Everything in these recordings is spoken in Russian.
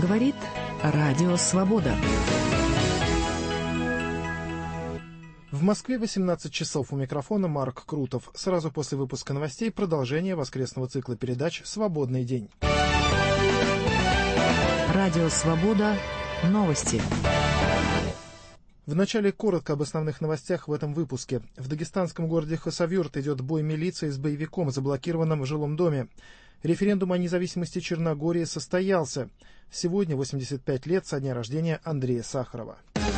Говорит Радио Свобода. В Москве 18 часов. У микрофона Марк Крутов. Сразу после выпуска новостей продолжение воскресного цикла передач «Свободный день». Радио Свобода. Новости. Вначале коротко об основных новостях в этом выпуске. В дагестанском городе Хасавюрт идет бой милиции с боевиком, заблокированным в жилом доме. Референдум о независимости Черногории состоялся. Сегодня 85 лет со дня рождения Андрея Сахарова.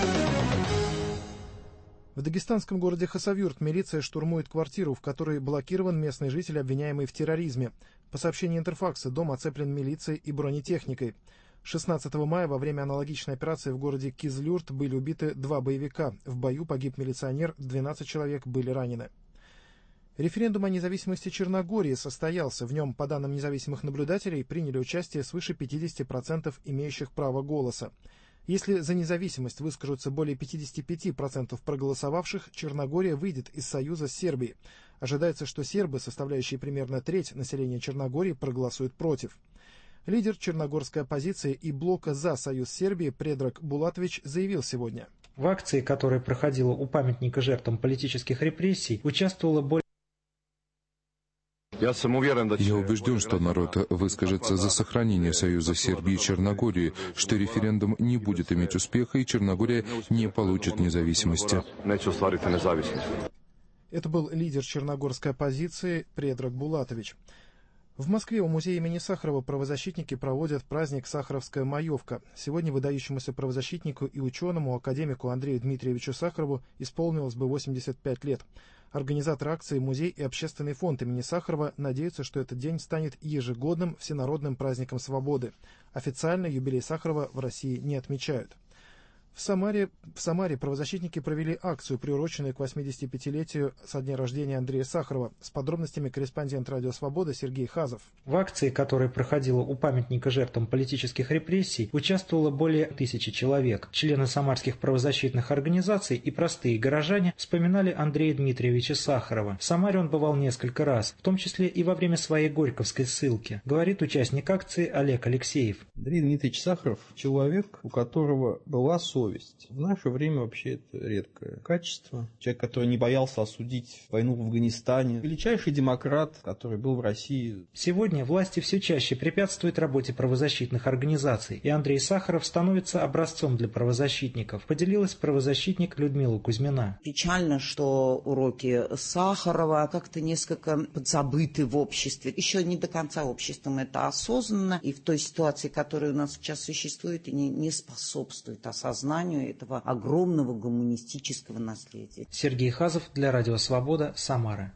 В дагестанском городе Хасавюрт милиция штурмует квартиру, в которой блокирован местный житель, обвиняемый в терроризме. По сообщению Интерфакса, дом оцеплен милицией и бронетехникой. 16 мая во время аналогичной операции в городе Кизлюрт были убиты 2 боевика. В бою погиб милиционер, 12 человек были ранены. Референдум о независимости Черногории состоялся. В нем, по данным независимых наблюдателей, приняли участие свыше 50% имеющих право голоса. Если за независимость выскажутся более 55% проголосовавших, Черногория выйдет из союза с Сербией. Ожидается, что сербы, составляющие примерно треть населения Черногории, проголосуют против. Лидер черногорской оппозиции и блока «За союз Сербии» Предраг Булатович заявил сегодня. В акции, которая проходила у памятника жертвам политических репрессий, участвовало более... Я убежден, что народ выскажется за сохранение союза Сербии и Черногории, что референдум не будет иметь успеха и Черногория не получит независимости. Это был лидер черногорской оппозиции Предраг Булатович. В Москве у музея имени Сахарова правозащитники проводят праздник «Сахаровская маевка». Сегодня выдающемуся правозащитнику и ученому, академику Андрею Дмитриевичу Сахарову исполнилось бы 85 лет. Организаторы акции «Музей» и Общественный фонд имени Сахарова надеются, что этот день станет ежегодным всенародным праздником свободы. Официально юбилей Сахарова в России не отмечают. В Самаре правозащитники провели акцию, приуроченную к 85-летию со дня рождения Андрея Сахарова. С подробностями корреспондент «Радио Свобода» Сергей Хазов. В акции, которая проходила у памятника жертвам политических репрессий, участвовало более 1000 человек. Члены самарских правозащитных организаций и простые горожане вспоминали Андрея Дмитриевича Сахарова. В Самаре он бывал несколько раз, в том числе и во время своей горьковской ссылки, говорит участник акции Олег Алексеев. Андрей Дмитриевич Сахаров – человек, у которого была совесть. В наше время вообще это редкое качество. Человек, который не боялся осудить войну в Афганистане. Величайший демократ, который был в России. Сегодня власти все чаще препятствуют работе правозащитных организаций, и Андрей Сахаров становится образцом для правозащитников, поделилась правозащитник Людмила Кузьмина. Печально, что уроки Сахарова как-то несколько подзабыты в обществе. Еще не до конца обществом это осознанно, и в той ситуации, которая у нас сейчас существует, и не способствует осознанию этого огромного гуманистического наследия. Сергей Хазов для Радио Свобода, Самара.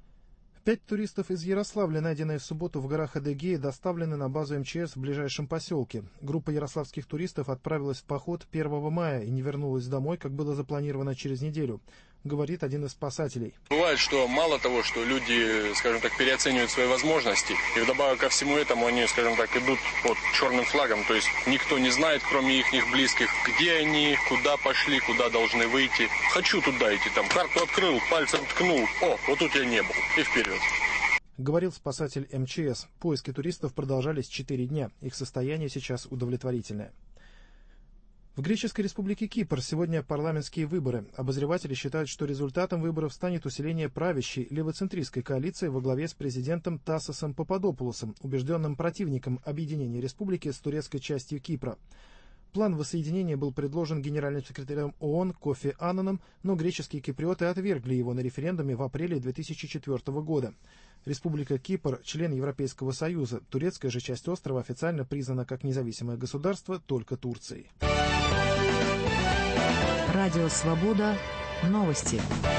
5 туристов из Ярославля, найденные в субботу в горах Адыгеи, доставлены на базу МЧС в ближайшем поселке. Группа ярославских туристов отправилась в поход 1 мая и не вернулась домой, как было запланировано, через неделю, говорит один из спасателей. Бывает, что мало того, что люди, скажем так, переоценивают свои возможности, и вдобавок ко всему этому они, скажем так, идут под черным флагом, то есть никто не знает, кроме их близких, где они, куда пошли, куда должны выйти. Хочу туда идти, там карту открыл, пальцем ткнул, вот тут я не был, и вперед. Говорил спасатель МЧС. Поиски туристов продолжались 4 дня. Их состояние сейчас удовлетворительное. В Греческой республике Кипр сегодня парламентские выборы. Обозреватели считают, что результатом выборов станет усиление правящей левоцентристской коалиции во главе с президентом Тасосом Пападопулосом, убежденным противником объединения республики с турецкой частью Кипра. План воссоединения был предложен генеральным секретарем ООН Кофи Аннаном, но греческие киприоты отвергли его на референдуме в апреле 2004 года. Республика Кипр – член Европейского Союза. Турецкая же часть острова официально признана как независимое государство только Турцией. Радио Свобода. Новости.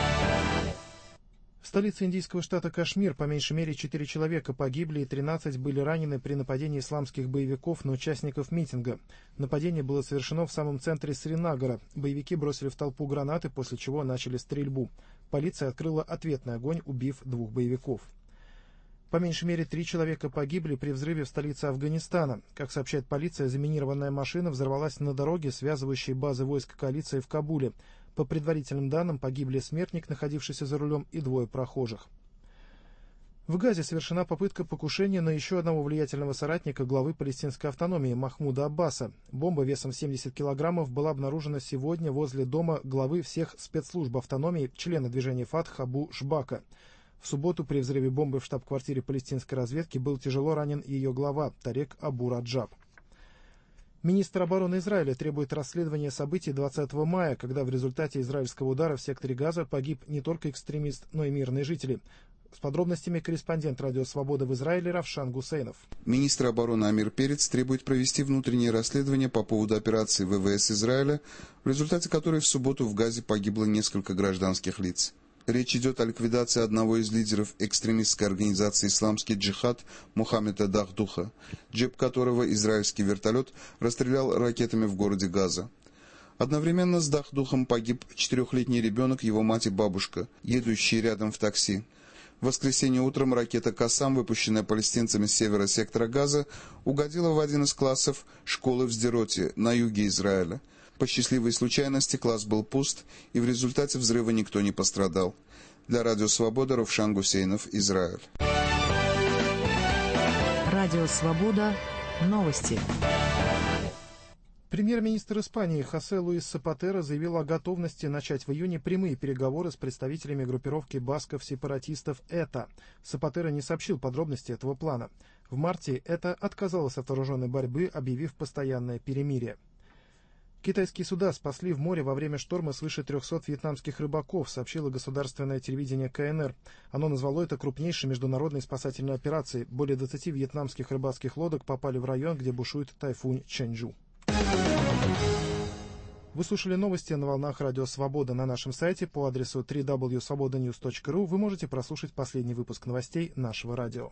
В столице индийского штата Кашмир по меньшей мере 4 человека погибли и 13 были ранены при нападении исламских боевиков на участников митинга. Нападение было совершено в самом центре Сринагара. Боевики бросили в толпу гранаты, после чего начали стрельбу. Полиция открыла ответный огонь, убив 2 боевиков. По меньшей мере 3 человека погибли при взрыве в столице Афганистана. Как сообщает полиция, заминированная машина взорвалась на дороге, связывающей базы войск коалиции в Кабуле. По предварительным данным, погибли смертник, находившийся за рулем, и 2 прохожих. В Газе совершена попытка покушения на еще одного влиятельного соратника главы палестинской автономии Махмуда Аббаса. Бомба весом 70 килограммов была обнаружена сегодня возле дома главы всех спецслужб автономии, члена движения Фатх Абу Шбака. В субботу при взрыве бомбы в штаб-квартире палестинской разведки был тяжело ранен ее глава Тарек Абу Раджаб. Министр обороны Израиля требует расследования событий 20 мая, когда в результате израильского удара в секторе Газа погиб не только экстремист, но и мирные жители. С подробностями корреспондент «Радио Свобода» в Израиле Равшан Гусейнов. Министр обороны Амир Перец требует провести внутреннее расследование по поводу операции ВВС Израиля, в результате которой в субботу в Газе погибло несколько гражданских лиц. Речь идет о ликвидации одного из лидеров экстремистской организации «Исламский джихад» Мухаммеда Дахдуха, джип которого израильский вертолет расстрелял ракетами в городе Газа. Одновременно с Дахдухом погиб 4-летний ребенок, его мать и бабушка, едущие рядом в такси. В воскресенье утром ракета «Кассам», выпущенная палестинцами с севера сектора Газа, угодила в один из классов школы в Сдероте на юге Израиля. По счастливой случайности класс был пуст, и в результате взрыва никто не пострадал. Для «Радио Свобода» Равшан Гусейнов, Израиль. Радио Свобода. Новости. Премьер-министр Испании Хосе Луис Сапатера заявил о готовности начать в июне прямые переговоры с представителями группировки басков-сепаратистов ЭТА. Сапатера не сообщил подробности этого плана. В марте ЭТА отказалась от вооруженной борьбы, объявив постоянное перемирие. Китайские суда спасли в море во время шторма свыше 300 вьетнамских рыбаков, сообщило государственное телевидение КНР. Оно назвало это крупнейшей международной спасательной операцией. Более 20 вьетнамских рыбацких лодок попали в район, где бушует тайфун Чэньчжу. Вы слушали новости на волнах Радио Свобода. На нашем сайте по адресу www.svobodanews.ru вы можете прослушать последний выпуск новостей нашего радио.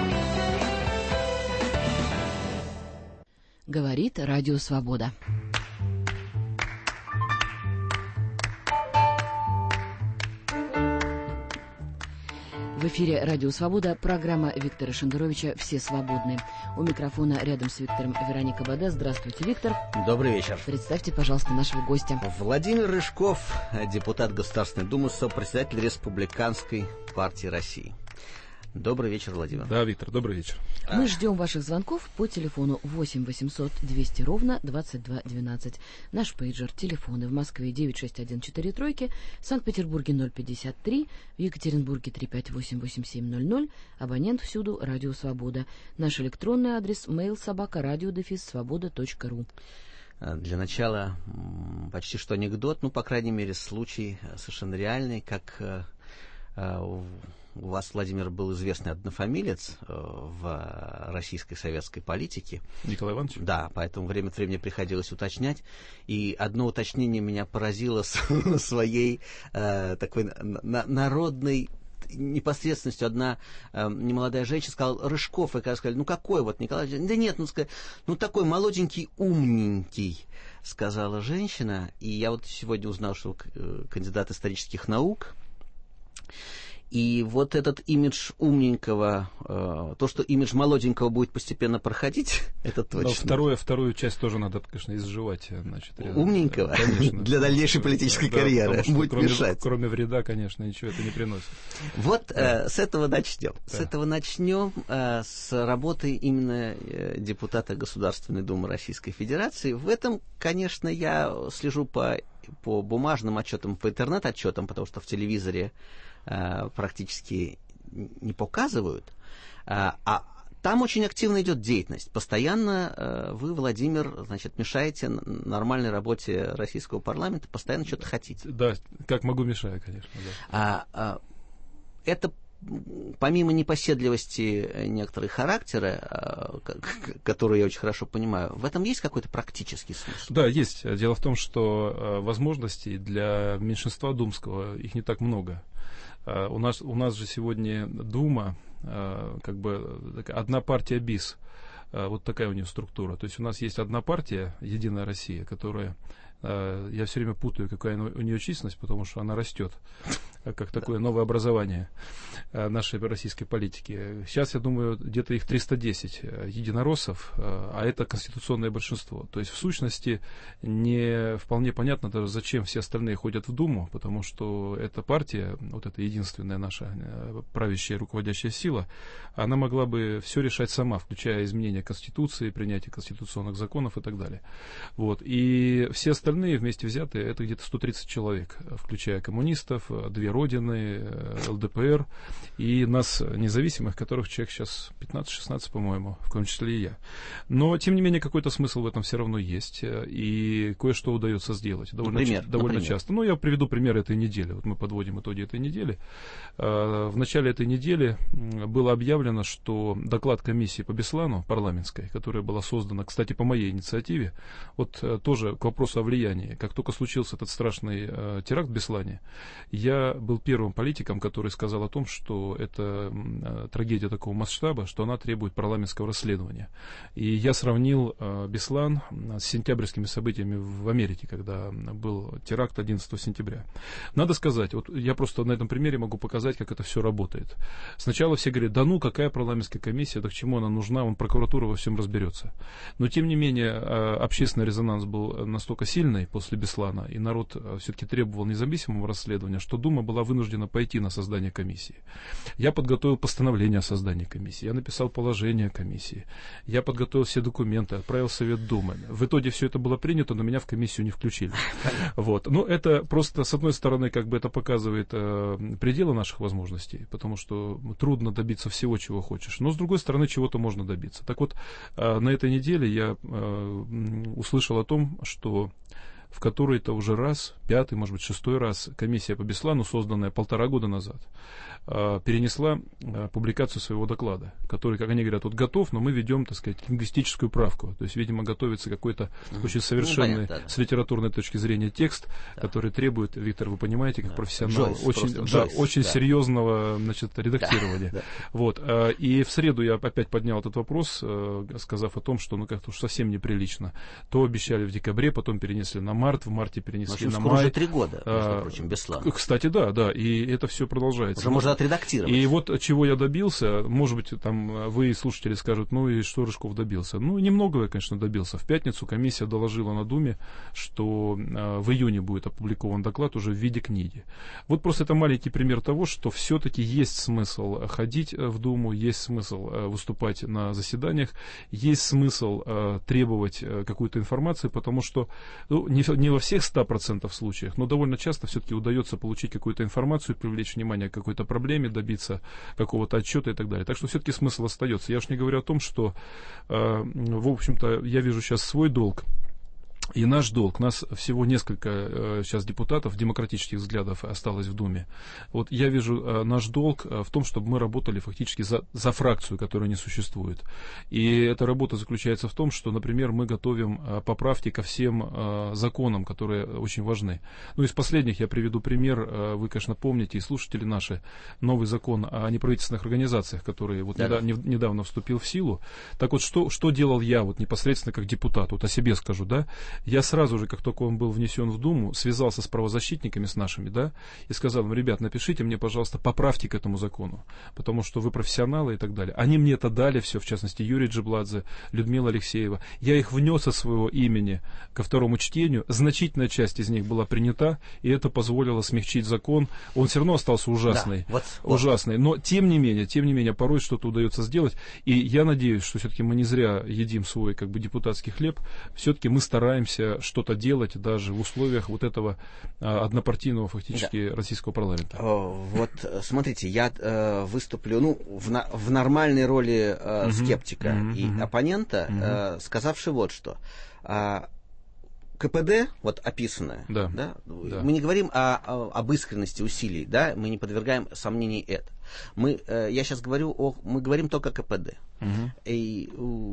Говорит Радио Свобода. В эфире «Радио Свобода», программа Виктора Шендеровича «Все свободны». У микрофона рядом с Виктором Вероника Баде. Здравствуйте, Виктор. Добрый вечер. Представьте, пожалуйста, нашего гостя. Владимир Рыжков, депутат Государственной Думы, сопредседатель Республиканской партии России. Добрый вечер, Владимир. Да, Виктор, добрый вечер. Мы ждем ваших звонков по телефону 8 800 200 ровно 22 12. Наш пейджер, телефоны в Москве 96143, в Санкт-Петербурге 053, в Екатеринбурге 358 8700, абонент всюду Радио Свобода. Наш электронный адрес mail@radio-svoboda.ru. Для начала почти что анекдот, ну, по крайней мере, случай совершенно реальный, как у вас, Владимир, был известный однофамилец в российской советской политике. Николай Иванович? Да, поэтому время от времени приходилось уточнять. И одно уточнение меня поразило своей такой народной непосредственностью. Одна немолодая женщина сказала Рыжков, и когда сказали, ну какой вот Николай? Да нет, ну такой молоденький, умненький, сказала женщина. И я вот сегодня узнал, что кандидат исторических наук. И вот этот имидж умненького, то, что имидж молоденького будет постепенно проходить, это точно. Но вторую часть тоже надо, конечно, изживать. Значит, умненького? Конечно. Для дальнейшей политической карьеры. Будет мешать. Кроме вреда, конечно, ничего это не приносит. Вот с этого начнем. Да. С этого начнем, с работы именно депутата Государственной Думы Российской Федерации. В этом, конечно, я слежу по бумажным отчетам, по интернет-отчетам, потому что в телевизоре практически не показывают, а там очень активно идет деятельность. Постоянно вы, Владимир, значит, мешаете нормальной работе российского парламента, постоянно что-то хотите. Да, как могу, мешаю, конечно. Да. Это помимо непоседливости некоторые характеры, которые я очень хорошо понимаю, в этом есть какой-то практический смысл? Да, есть. Дело в том, что возможностей для меньшинства думского их не так много. У нас же сегодня Дума, как бы одна партия БИС, вот такая у нее структура. То есть у нас есть одна партия, Единая Россия, которая, Я все время путаю, какая у нее численность, потому что она растет, как такое новое образование нашей российской политики. Сейчас, я думаю, где-то их 310 единороссов, а это конституционное большинство. То есть, в сущности, не вполне понятно даже, зачем все остальные ходят в Думу, потому что эта партия, вот эта единственная наша правящая руководящая сила, она могла бы все решать сама, включая изменение Конституции, принятие конституционных законов и так далее. Вот. И все остальные вместе взятые, это где-то 130 человек, включая коммунистов, две Родины, ЛДПР и нас, независимых, которых человек сейчас 15-16, по-моему, в том числе и я. Но, тем не менее, какой-то смысл в этом все равно есть, и кое-что удается сделать довольно часто. Ну, я приведу пример этой недели. Вот мы подводим итоги этой недели. В начале этой недели было объявлено, что доклад комиссии по Беслану, парламентской, которая была создана, кстати, по моей инициативе, вот тоже к вопросу о влиянии. Как только случился этот страшный теракт в Беслане, я был первым политиком, который сказал о том, что это трагедия такого масштаба, что она требует парламентского расследования. И я сравнил Беслан с сентябрьскими событиями в Америке, когда был теракт 11 сентября. Надо сказать, вот я просто на этом примере могу показать, как это все работает. Сначала все говорят, да ну, какая парламентская комиссия, да к чему она нужна, прокуратура во всем разберется. Но, тем не менее, общественный резонанс был настолько сильный после Беслана, и народ все-таки требовал независимого расследования, что Дума была вынуждена пойти на создание комиссии. Я подготовил постановление о создании комиссии, я написал положение комиссии, я подготовил все документы, отправил в Совет Думы. В итоге все это было принято, но меня в комиссию не включили. Вот. Ну, это просто, с одной стороны, как бы это показывает пределы наших возможностей, потому что трудно добиться всего, чего хочешь. Но, с другой стороны, чего-то можно добиться. Так вот, на этой неделе я услышал о том, что в который-то уже раз, 5-й, может быть, 6-й раз комиссия по Беслану, созданная 1,5 года назад, перенесла публикацию своего доклада, который, как они говорят, вот готов, но мы ведем, так сказать, лингвистическую правку. То есть, видимо, готовится какой-то очень совершенный с литературной точки зрения текст, который требует, Виктор, вы понимаете, как профессионал, очень серьезного, значит, редактирования. Вот. И в среду я опять поднял этот вопрос, сказав о том, что ну как-то уж совсем неприлично. То обещали в декабре, потом перенесли на март, в марте перенесли на май. Уже 3 года, между прочим, Беслан. Кстати, да, и это все продолжается. Уже можно отредактировать. И вот чего я добился, может быть, там вы, слушатели, скажут, ну и что Рыжков добился? Ну, немного я, конечно, добился. В пятницу комиссия доложила на Думе, что в июне будет опубликован доклад уже в виде книги. Вот просто это маленький пример того, что все-таки есть смысл ходить в Думу, есть смысл выступать на заседаниях, есть смысл требовать какую-то информацию, потому что ну, не во всех 100% случаях, но довольно часто все-таки удается получить какую-то информацию, привлечь внимание к какой-то проблеме, добиться какого-то отчета и так далее. Так что все-таки смысл остается. Я уж не говорю о том, что, в общем-то, я вижу сейчас свой долг. И наш долг, нас всего несколько сейчас депутатов демократических взглядов осталось в Думе. Вот я вижу наш долг в том, чтобы мы работали фактически за фракцию, которая не существует. И эта работа заключается в том, что, например, мы готовим поправки ко всем законам, которые очень важны. Ну, из последних я приведу пример. Вы, конечно, помните, и слушатели наши, новый закон о неправительственных организациях, который вот недавно вступил в силу. Так вот, что делал я вот непосредственно как депутат? Вот о себе скажу, да? Я сразу же, как только он был внесен в Думу, связался с правозащитниками, с нашими, да, и сказал им, ребят, напишите мне, пожалуйста, поправки к этому закону, потому что вы профессионалы и так далее. Они мне это дали все, в частности, Юрий Джибладзе, Людмила Алексеева. Я их внес от своего имени ко второму чтению, значительная часть из них была принята, и это позволило смягчить закон. Он все равно остался ужасный, ужасный, но тем не менее, порой что-то удается сделать, и я надеюсь, что все-таки мы не зря едим свой, как бы, депутатский хлеб, все-таки мы стараемся что-то делать даже в условиях вот этого однопартийного фактически российского парламента. Вот смотрите, я выступлю в нормальной роли скептика и оппонента, сказавши вот что. КПД, вот описанное, мы не говорим об искренности усилий, да, мы не подвергаем сомнений это. Я сейчас мы говорим только о КПД. И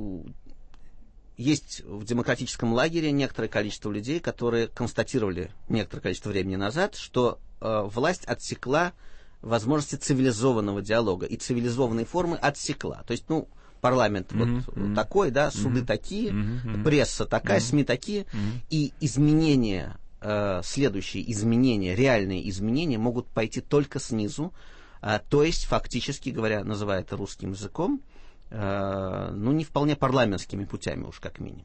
есть в демократическом лагере некоторое количество людей, которые констатировали некоторое количество времени назад, что власть отсекла возможности цивилизованного диалога и цивилизованной формы отсекла. То есть, парламент вот такой, да, суды такие, пресса такая, СМИ такие, и изменения, следующие изменения, реальные изменения могут пойти только снизу, то есть, фактически говоря, называя это русским языком, ну, не вполне парламентскими путями уж как минимум.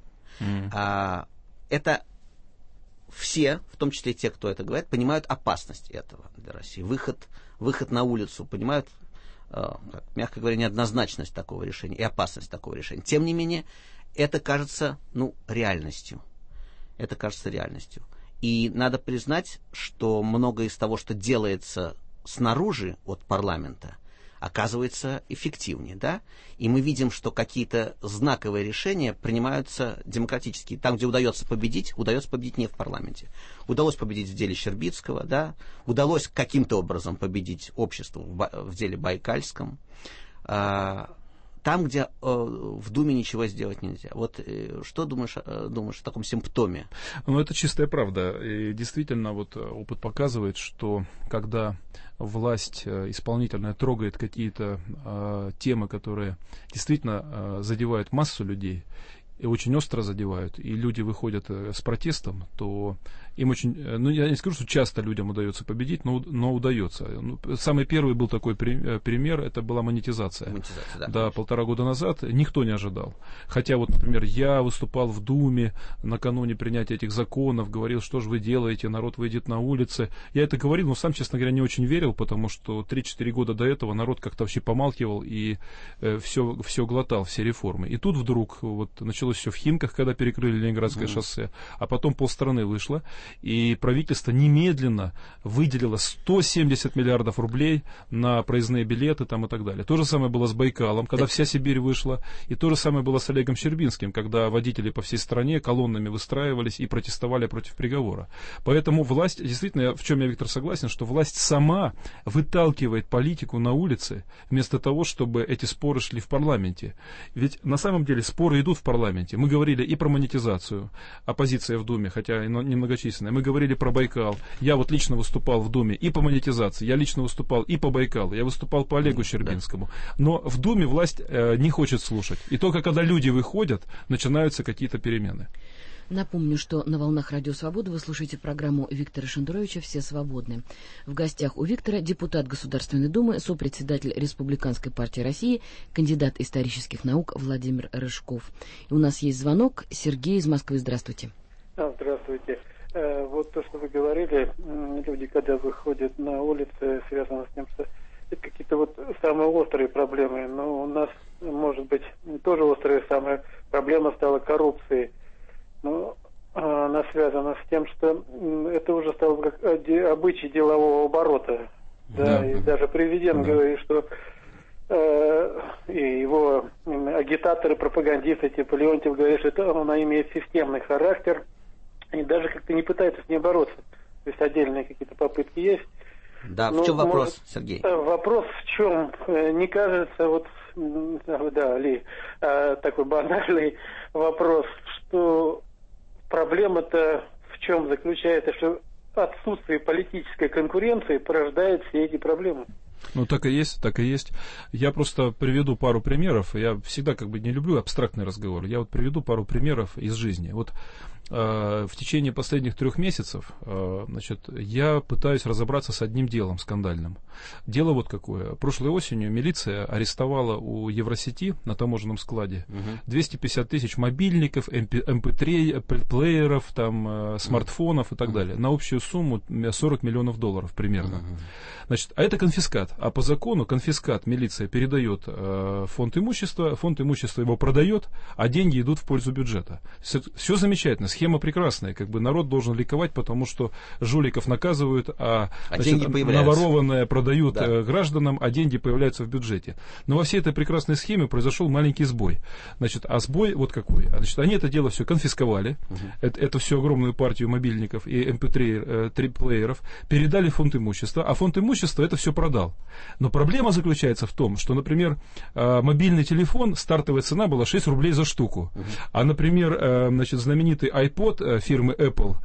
Это все, в том числе те, кто это говорит, понимают опасность этого для России. Выход на улицу, понимают, мягко говоря, неоднозначность такого решения и опасность такого решения. Тем не менее, это кажется, реальностью. Это кажется реальностью. И надо признать, что многое из того, что делается снаружи от парламента, оказывается эффективнее, да? И мы видим, что какие-то знаковые решения принимаются демократически. Там, где удается победить не в парламенте. Удалось победить в деле Щербицкого, да? Удалось каким-то образом победить обществу в деле Байкальском. Там, где в Думе ничего сделать нельзя. Вот что думаешь о таком симптоме? Ну, это чистая правда. И действительно, вот опыт показывает, что когда власть исполнительная трогает какие-то темы, которые действительно задевают массу людей, и очень остро задевают, и люди выходят с протестом, то им очень, я не скажу, что часто людям удается победить, но удается. Самый первый был такой пример, это была монетизация. Да, 1,5 года назад никто не ожидал. Хотя вот, например, я выступал в Думе накануне принятия этих законов, говорил, что же вы делаете, народ выйдет на улицы. Я это говорил, но сам, честно говоря, не очень верил, потому что 3-4 года до этого народ как-то вообще помалкивал и все глотал, все реформы. И тут вдруг вот началось все в Химках, когда перекрыли Ленинградское шоссе, а потом полстраны вышло, и правительство немедленно выделило 170 миллиардов рублей на проездные билеты там и так далее. То же самое было с Байкалом, когда вся Сибирь вышла, и то же самое было с Олегом Щербинским, когда водители по всей стране колоннами выстраивались и протестовали против приговора. Поэтому власть, действительно, в чем я, Виктор, согласен, что власть сама выталкивает политику на улицы, вместо того, чтобы эти споры шли в парламенте. Ведь на самом деле споры идут в парламенте. Мы говорили и про монетизацию, оппозиция в Думе, хотя и немногочисленная. Мы говорили про Байкал. Я вот лично выступал в Думе и по монетизации, я лично выступал и по Байкалу, я выступал по Олегу Щербинскому. Но в Думе власть не хочет слушать. И только когда люди выходят, начинаются какие-то перемены. Напомню, что на волнах Радио Свобода вы слушаете программу Виктора Шендеровича «Все свободны». В гостях у Виктора депутат Государственной Думы, сопредседатель Республиканской партии России, кандидат исторических наук Владимир Рыжков. И у нас есть звонок. Сергей из Москвы. Здравствуйте. Здравствуйте. Вот то, что вы говорили, люди, когда выходят на улицы, связано с тем, что это какие-то вот самые острые проблемы. Но у нас, может быть, тоже острая самая проблема стала коррупцией. Но она связана с тем, что это уже стало как обычай делового оборота. Да, и даже президент говорит, что и его агитаторы, пропагандисты типа Леонтьев говорят, что она имеет системный характер, и даже как-то не пытаются с ней бороться. То есть отдельные какие-то попытки есть. Да, в чем вопрос, Сергей? Вопрос в чем? Не кажется, вот, да, такой банальный вопрос, что проблема-то в чем заключается, что отсутствие политической конкуренции порождает все эти проблемы. Ну, так и есть, так и есть. Я просто приведу пару примеров. Я всегда не люблю абстрактный разговор. Я вот приведу пару примеров из жизни. Вот в течение последних 3 месяцев, я пытаюсь разобраться с одним делом скандальным. Дело вот какое. Прошлой осенью милиция арестовала у Евросети на таможенном складе 250 тысяч мобильников, MP3 плееров, там, смартфонов и так далее, на общую сумму $40 миллионов примерно. А это конфискат. А по закону конфискат милиция передает фонд имущества его продает, а деньги идут в пользу бюджета. Все замечательно. Схема прекрасная, народ должен ликовать, потому что жуликов наказывают, наворованное продают гражданам, а деньги появляются в бюджете. Но во всей этой прекрасной схеме произошел маленький сбой. А сбой вот какой. Они это дело все конфисковали, эту всю огромную партию мобильников и MP3 плееров, передали в фонд имущества, а фонд имущества это все продал. Но проблема заключается в том, что, например, мобильный телефон, стартовая цена была 6 рублей за штуку, а, например, знаменитый iPod фирмы Apple,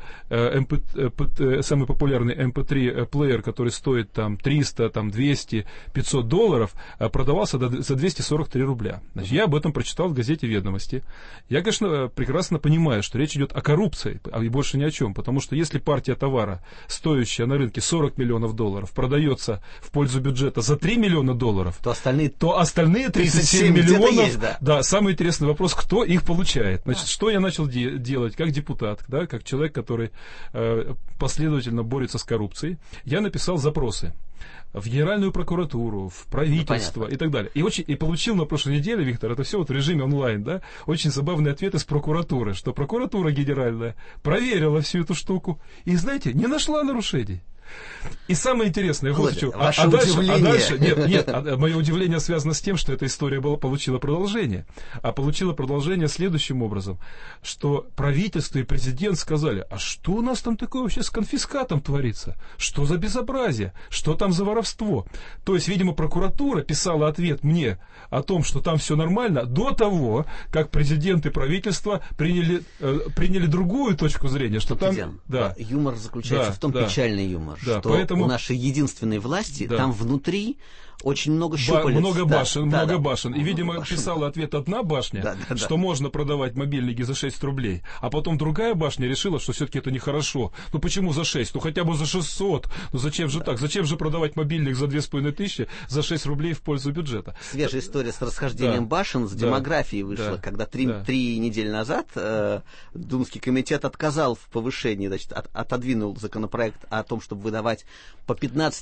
самый популярный MP3 плеер, который стоит там 300, там 200, $500, продавался за 243 рубля. Значит, я об этом прочитал в газете «Ведомости». Я, конечно, прекрасно понимаю, что речь идет о коррупции, и больше ни о чем, потому что если партия товара, стоящая на рынке $40 миллионов, продается в пользу бюджета за $3 миллиона, то остальные 37 миллионов, есть, да, самый интересный вопрос, кто их получает. Значит, что я начал делать как депутат, да, как человек, который последовательно борется с коррупцией, я написал запросы в Генеральную прокуратуру, в правительство и так далее. И получил на прошлой неделе, Виктор, это все вот в режиме онлайн, да, очень забавный ответ из прокуратуры, что прокуратура генеральная проверила всю эту штуку и, знаете, не нашла нарушений. И самое интересное, вот что. Дальше, мое удивление связано с тем, что эта история получила продолжение. А получила продолжение следующим образом, что правительство и президент сказали: а что у нас там такое вообще с конфискатом творится? Что за безобразие? Что там за воровство? То есть, видимо, прокуратура писала ответ мне о том, что там все нормально, до того, как президент и правительство приняли другую точку зрения, что там... Да. Юмор заключается в том, печальный юмор, что поэтому у нашей единственной власти там внутри очень много щупалец. Много башен. И, видимо, писала ответ одна башня, что можно продавать мобильники за 6 рублей, а потом другая башня решила, что все-таки это нехорошо. Ну почему за 6? Ну хотя бы за 600. Ну зачем же так? Зачем же продавать мобильник за 2500 за 6 рублей в пользу бюджета? Свежая история с расхождением башен, с демографией вышла, когда 3 недели назад Думский комитет отказал в повышении, значит, отодвинул законопроект о том, чтобы выдавать по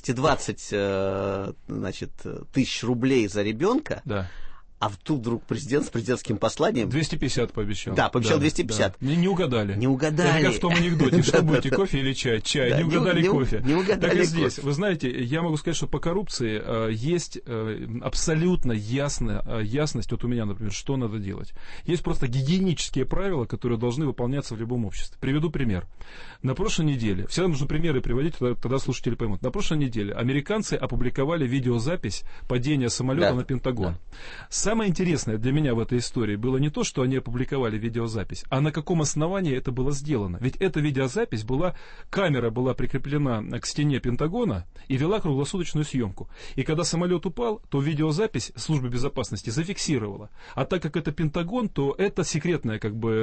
15-20, значит, тысяч рублей за ребенка, а тут вдруг президент с президентским посланием... 250 пообещал. Да, пообещал 250. Да. Не угадали. Это как в том анекдоте. Что будете, кофе или чай? Чай. Не угадали кофе. Так и здесь. Вы знаете, я могу сказать, что по коррупции есть абсолютно ясность. Вот у меня, например, что надо делать. Есть просто гигиенические правила, которые должны выполняться в любом обществе. Приведу пример. На прошлой неделе, всегда нужно примеры приводить, тогда слушатели поймут. На прошлой неделе американцы опубликовали видеозапись падения самолета на Пентагон. Самое интересное для меня в этой истории было не то, что они опубликовали видеозапись, а на каком основании это было сделано. Ведь эта видеозапись камера была прикреплена к стене Пентагона и вела круглосуточную съемку. И когда самолет упал, то видеозапись служба безопасности зафиксировала. А так как это Пентагон, то это секретная,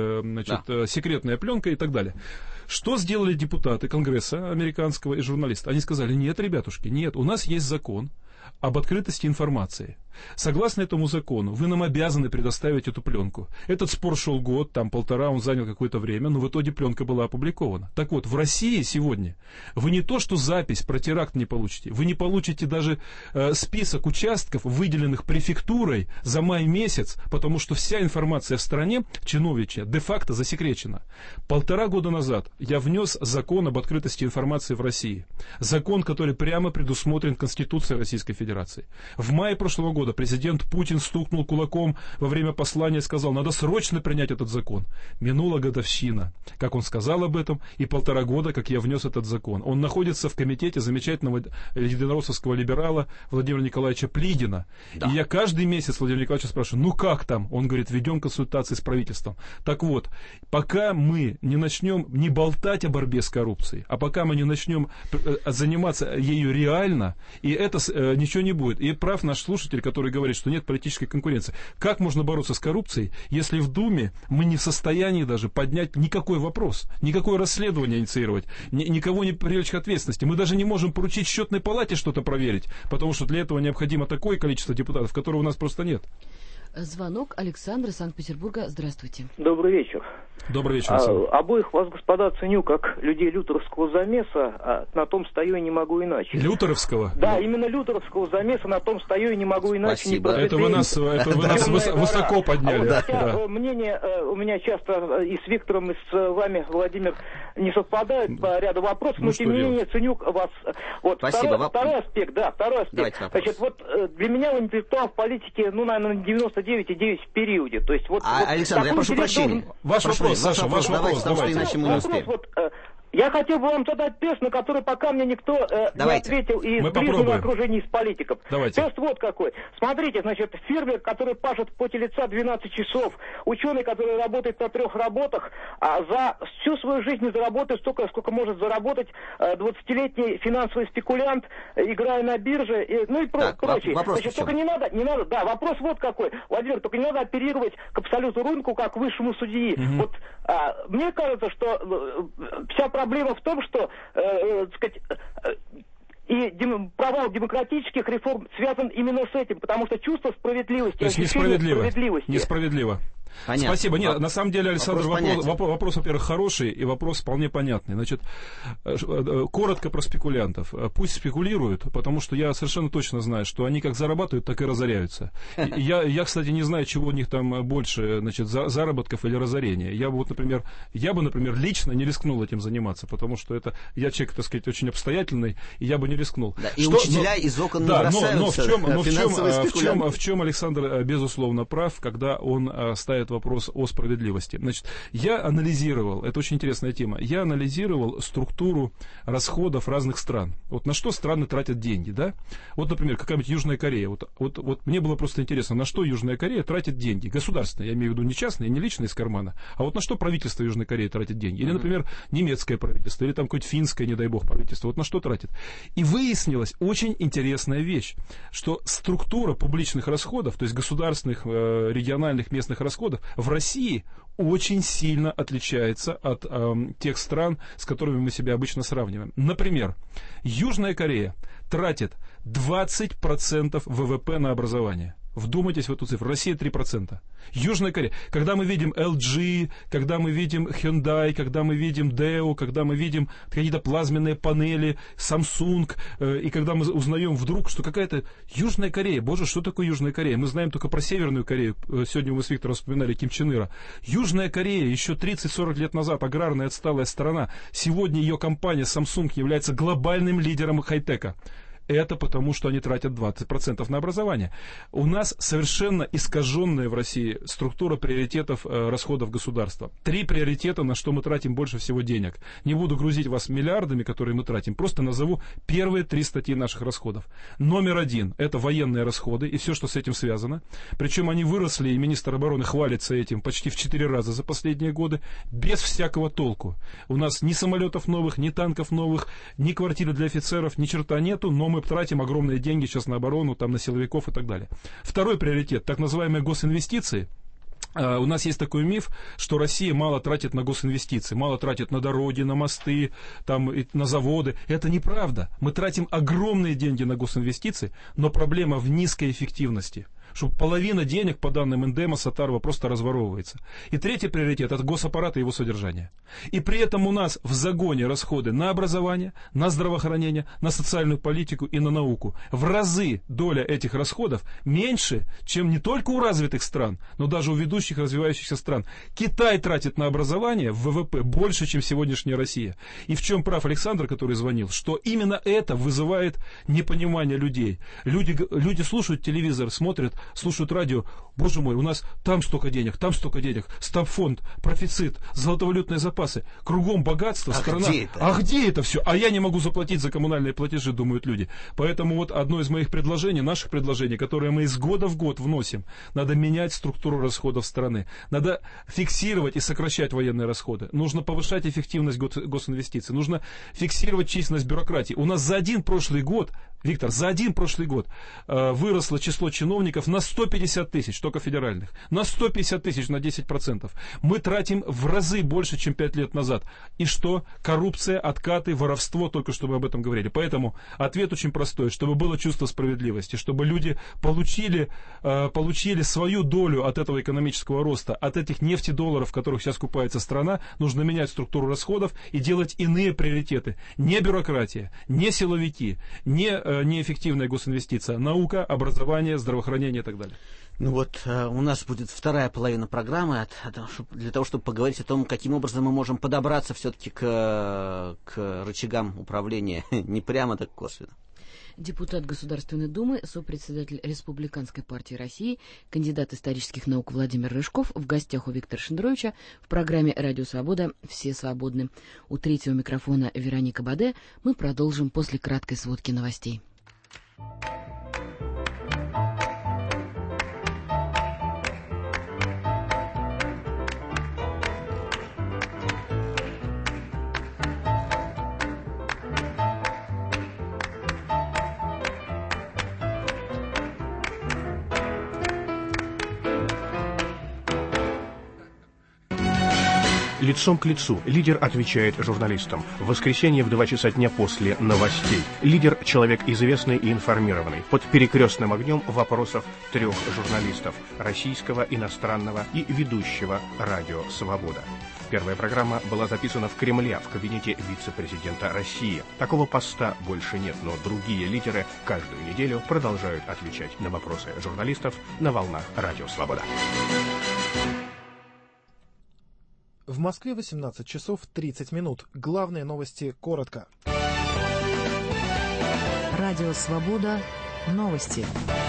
секретная пленка и так далее. Что сделали депутаты Конгресса американского и журналисты? Они сказали: нет, ребятушки, нет, у нас есть закон об открытости информации. Согласно этому закону, вы нам обязаны предоставить эту пленку. Этот спор шел год, там полтора, он занял какое-то время, но в итоге пленка была опубликована. Так вот, в России сегодня вы не то что запись про теракт не получите, вы не получите даже список участков, выделенных префектурой за май месяц, потому что вся информация в стране чиновничья де-факто засекречена. 1,5 года назад я внес закон об открытости информации в России. Закон, который прямо предусмотрен Конституцией Российской Федерации. В мае прошлого года президент Путин стукнул кулаком во время послания и сказал: надо срочно принять этот закон. Минула годовщина, как он сказал об этом, и 1,5 года, как я внес этот закон. Он находится в комитете замечательного единороссовского либерала Владимира Николаевича Плидина. И я каждый месяц Владимира Николаевича спрашиваю: ну как там? Он говорит: ведем консультации с правительством. Так вот, пока мы не начнем не болтать о борьбе с коррупцией, а пока мы не начнем заниматься ею реально, и это ничего не будет. И прав наш слушатель, который говорит, что нет политической конкуренции. Как можно бороться с коррупцией, если в Думе мы не в состоянии даже поднять никакой вопрос, никакое расследование инициировать, никого не привлечь к ответственности? Мы даже не можем поручить счетной палате что-то проверить, потому что для этого необходимо такое количество депутатов, которого у нас просто нет. Звонок Александра из Санкт-Петербурга. Здравствуйте. Добрый вечер. Добрый вечер. Обоих вас, господа, ценю как людей лютеровского замеса, а на том стою и не могу иначе. Лютеровского? Да, именно лютеровского замеса, на том стою и не могу иначе. Спасибо. Это вы нас высоко подняли. Мнение у меня часто и с Виктором, и с вами, Владимир, не совпадает по ряду вопросов, но тем не менее ценю вас. Вот второй аспект. Значит, вот для меня интеллектуал в политике, наверное, 99,9 в периоде. То есть, Александр, я прошу прощения. Ваш вопрос, Саша, ваш вопрос. Давайте, потому что иначе мы не успеем. Я хотел бы вам задать тест, на который пока мне никто не ответил из ближнего окружения, из политиков. Давайте. Тест вот какой. Смотрите, значит, фермер, который пашет в поте лица 12 часов, ученый, который работает на 3 работах, а за всю свою жизнь не заработает столько, сколько может заработать 20-летний финансовый спекулянт, играя на бирже, ну и прочее. Значит, только не надо, да, вопрос вот какой. Владимир, только не надо оперировать к абсолюту рынку, как к высшему судьи. Вот мне кажется, что вся проблема в том, что, так сказать, и провал демократических реформ связан именно с этим, потому что чувство справедливости, то есть несправедливо. Понятно. Спасибо. Нет, на самом деле, Александр, вопрос, во-первых, хороший, и вопрос вполне понятный. Значит, коротко про спекулянтов. Пусть спекулируют, потому что я совершенно точно знаю, что они как зарабатывают, так и разоряются. Я, кстати, не знаю, чего у них там больше, значит, заработков или разорения. Я бы, например, лично не рискнул этим заниматься, потому что я человек, так сказать, очень обстоятельный, и я бы не рискнул. Да, и учителя из окон не бросаются. Но в чем Александр, безусловно, прав, когда он ставит вопрос о справедливости. Значит, я анализировал, это очень интересная тема, я анализировал структуру расходов разных стран. Вот на что страны тратят деньги, да? Вот, например, какая-нибудь Южная Корея. Вот мне было просто интересно, на что Южная Корея тратит деньги. Государственные, я имею в виду не частные, не личные из кармана, а вот на что правительство Южной Кореи тратит деньги. Или, например, немецкое правительство, или там какое-то финское, не дай бог, правительство. Вот на что тратит. И выяснилась очень интересная вещь, что структура публичных расходов, то есть государственных, региональных, местных расходов, в России очень сильно отличается от тех стран, с которыми мы себя обычно сравниваем. Например, Южная Корея тратит 20% ВВП на образование. Вдумайтесь в эту цифру. Россия 3%. Южная Корея. Когда мы видим LG, когда мы видим Hyundai, когда мы видим Daewoo, когда мы видим какие-то плазменные панели, Samsung, и когда мы узнаем вдруг, что какая-то Южная Корея. Боже, что такое Южная Корея? Мы знаем только про Северную Корею. Сегодня мы с Виктором вспоминали Ким Чен Ира. Южная Корея еще 30-40 лет назад аграрная отсталая страна. Сегодня ее компания Samsung является глобальным лидером хай-тека. Это потому, что они тратят 20% на образование. У нас совершенно искаженная в России структура приоритетов расходов государства. 3 приоритета, на что мы тратим больше всего денег. Не буду грузить вас миллиардами, которые мы тратим, просто назову первые 3 статьи наших расходов. Номер 1 – это военные расходы и все, что с этим связано. Причем они выросли, и министр обороны хвалится этим почти в 4 раза за последние годы, без всякого толку. У нас ни самолетов новых, ни танков новых, ни квартиры для офицеров, ни черта нету, но мы тратим огромные деньги сейчас на оборону, там, на силовиков и так далее. Второй приоритет, так называемые госинвестиции. У нас есть такой миф, что Россия мало тратит на госинвестиции, мало тратит на дороги, на мосты, там, на заводы. Это неправда. Мы тратим огромные деньги на госинвестиции, но проблема в низкой эффективности. Что половина денег, по данным Индема, Сатарова, просто разворовывается. И третий приоритет – это госаппарат и его содержание. И при этом у нас в загоне расходы на образование, на здравоохранение, на социальную политику и на науку. В разы доля этих расходов меньше, чем не только у развитых стран, но даже у ведущих развивающихся стран. Китай тратит на образование в ВВП больше, чем сегодняшняя Россия. И в чем прав Александр, который звонил, что именно это вызывает непонимание людей. Люди слушают телевизор, смотрят, слушают радио, боже мой, у нас там столько денег, стабфонд, профицит, золотовалютные запасы, кругом богатство, страна. Где это все? А я не могу заплатить за коммунальные платежи, думают люди. Поэтому вот одно из моих предложений, наших предложений, которые мы из года в год вносим, надо менять структуру расходов страны, надо фиксировать и сокращать военные расходы, нужно повышать эффективность госинвестиций, нужно фиксировать численность бюрократии. У нас за один прошлый год, Виктор, выросло число чиновников на 150 тысяч, только федеральных. На 150 тысяч, на 10%. Мы тратим в разы больше, чем 5 лет назад. И что? Коррупция, откаты, воровство, только чтобы об этом говорили. Поэтому ответ очень простой. Чтобы было чувство справедливости, чтобы люди получили свою долю от этого экономического роста, от этих нефтедолларов, в которых сейчас купается страна, нужно менять структуру расходов и делать иные приоритеты. Не бюрократия, не силовики, не неэффективная госинвестиция, наука, образование, здравоохранение и так далее. Ну вот, у нас будет вторая половина программы для того, чтобы поговорить о том, каким образом мы можем подобраться все-таки к рычагам управления, не прямо, так косвенно. Депутат Государственной Думы, сопредседатель Республиканской партии России, кандидат исторических наук Владимир Рыжков в гостях у Виктора Шендеровича в программе «Радио Свобода. Все свободны». У третьего микрофона Вероника Баде. Мы продолжим после краткой сводки новостей. Лицом к лицу. Лидер отвечает журналистам. В воскресенье в 2 часа дня после новостей. Лидер – человек известный и информированный. Под перекрестным огнем вопросов 3 журналистов – российского, иностранного и ведущего «Радио Свобода». Первая программа была записана в Кремле, в кабинете вице-президента России. Такого поста больше нет, но другие лидеры каждую неделю продолжают отвечать на вопросы журналистов на волнах «Радио Свобода». В Москве 18 часов 30 минут. Главные новости коротко. Радио Свобода. Новости.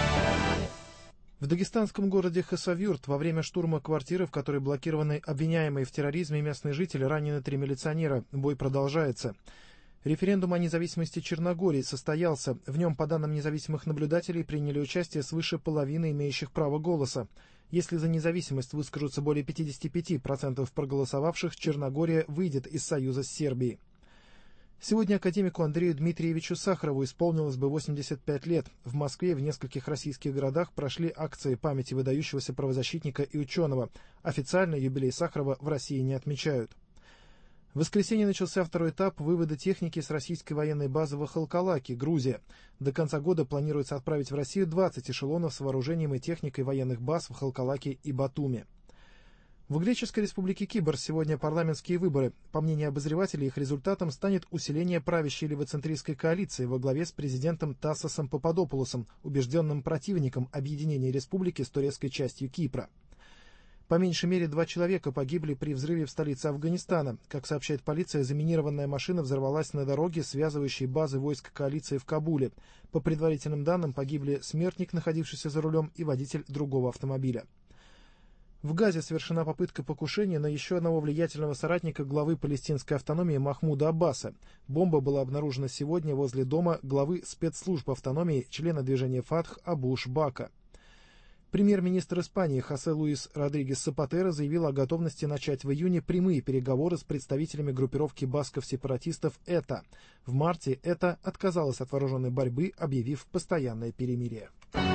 В дагестанском городе Хасавюрт во время штурма квартиры, в которой блокированы обвиняемые в терроризме местные жители, ранены 3 милиционера. Бой продолжается. Референдум о независимости Черногории состоялся. В нем, по данным независимых наблюдателей, приняли участие свыше половины имеющих право голоса. Если за независимость выскажутся более 55% проголосовавших, Черногория выйдет из союза с Сербией. Сегодня академику Андрею Дмитриевичу Сахарову исполнилось бы 85 лет. В Москве и в нескольких российских городах прошли акции памяти выдающегося правозащитника и ученого. Официально юбилей Сахарова в России не отмечают. В воскресенье начался второй этап вывода техники с российской военной базы в Ахалкалаке, Грузия. До конца года планируется отправить в Россию 20 эшелонов с вооружением и техникой военных баз в Ахалкалаке и Батуми. В Греческой республике Кипр сегодня парламентские выборы. По мнению обозревателей, их результатом станет усиление правящей левоцентристской коалиции во главе с президентом Тасосом Пападопулосом, убежденным противником объединения республики с турецкой частью Кипра. По меньшей мере 2 человека погибли при взрыве в столице Афганистана. Как сообщает полиция, заминированная машина взорвалась на дороге, связывающей базы войск коалиции в Кабуле. По предварительным данным, погибли смертник, находившийся за рулем, и водитель другого автомобиля. В Газе совершена попытка покушения на еще одного влиятельного соратника главы палестинской автономии Махмуда Аббаса. Бомба была обнаружена сегодня возле дома главы спецслужб автономии, члена движения Фатх Абу Шбака. Премьер-министр Испании Хосе Луис Родригес Сапатеро заявил о готовности начать в июне прямые переговоры с представителями группировки басков-сепаратистов ЭТА. В марте ЭТА отказалась от вооруженной борьбы, объявив постоянное перемирие.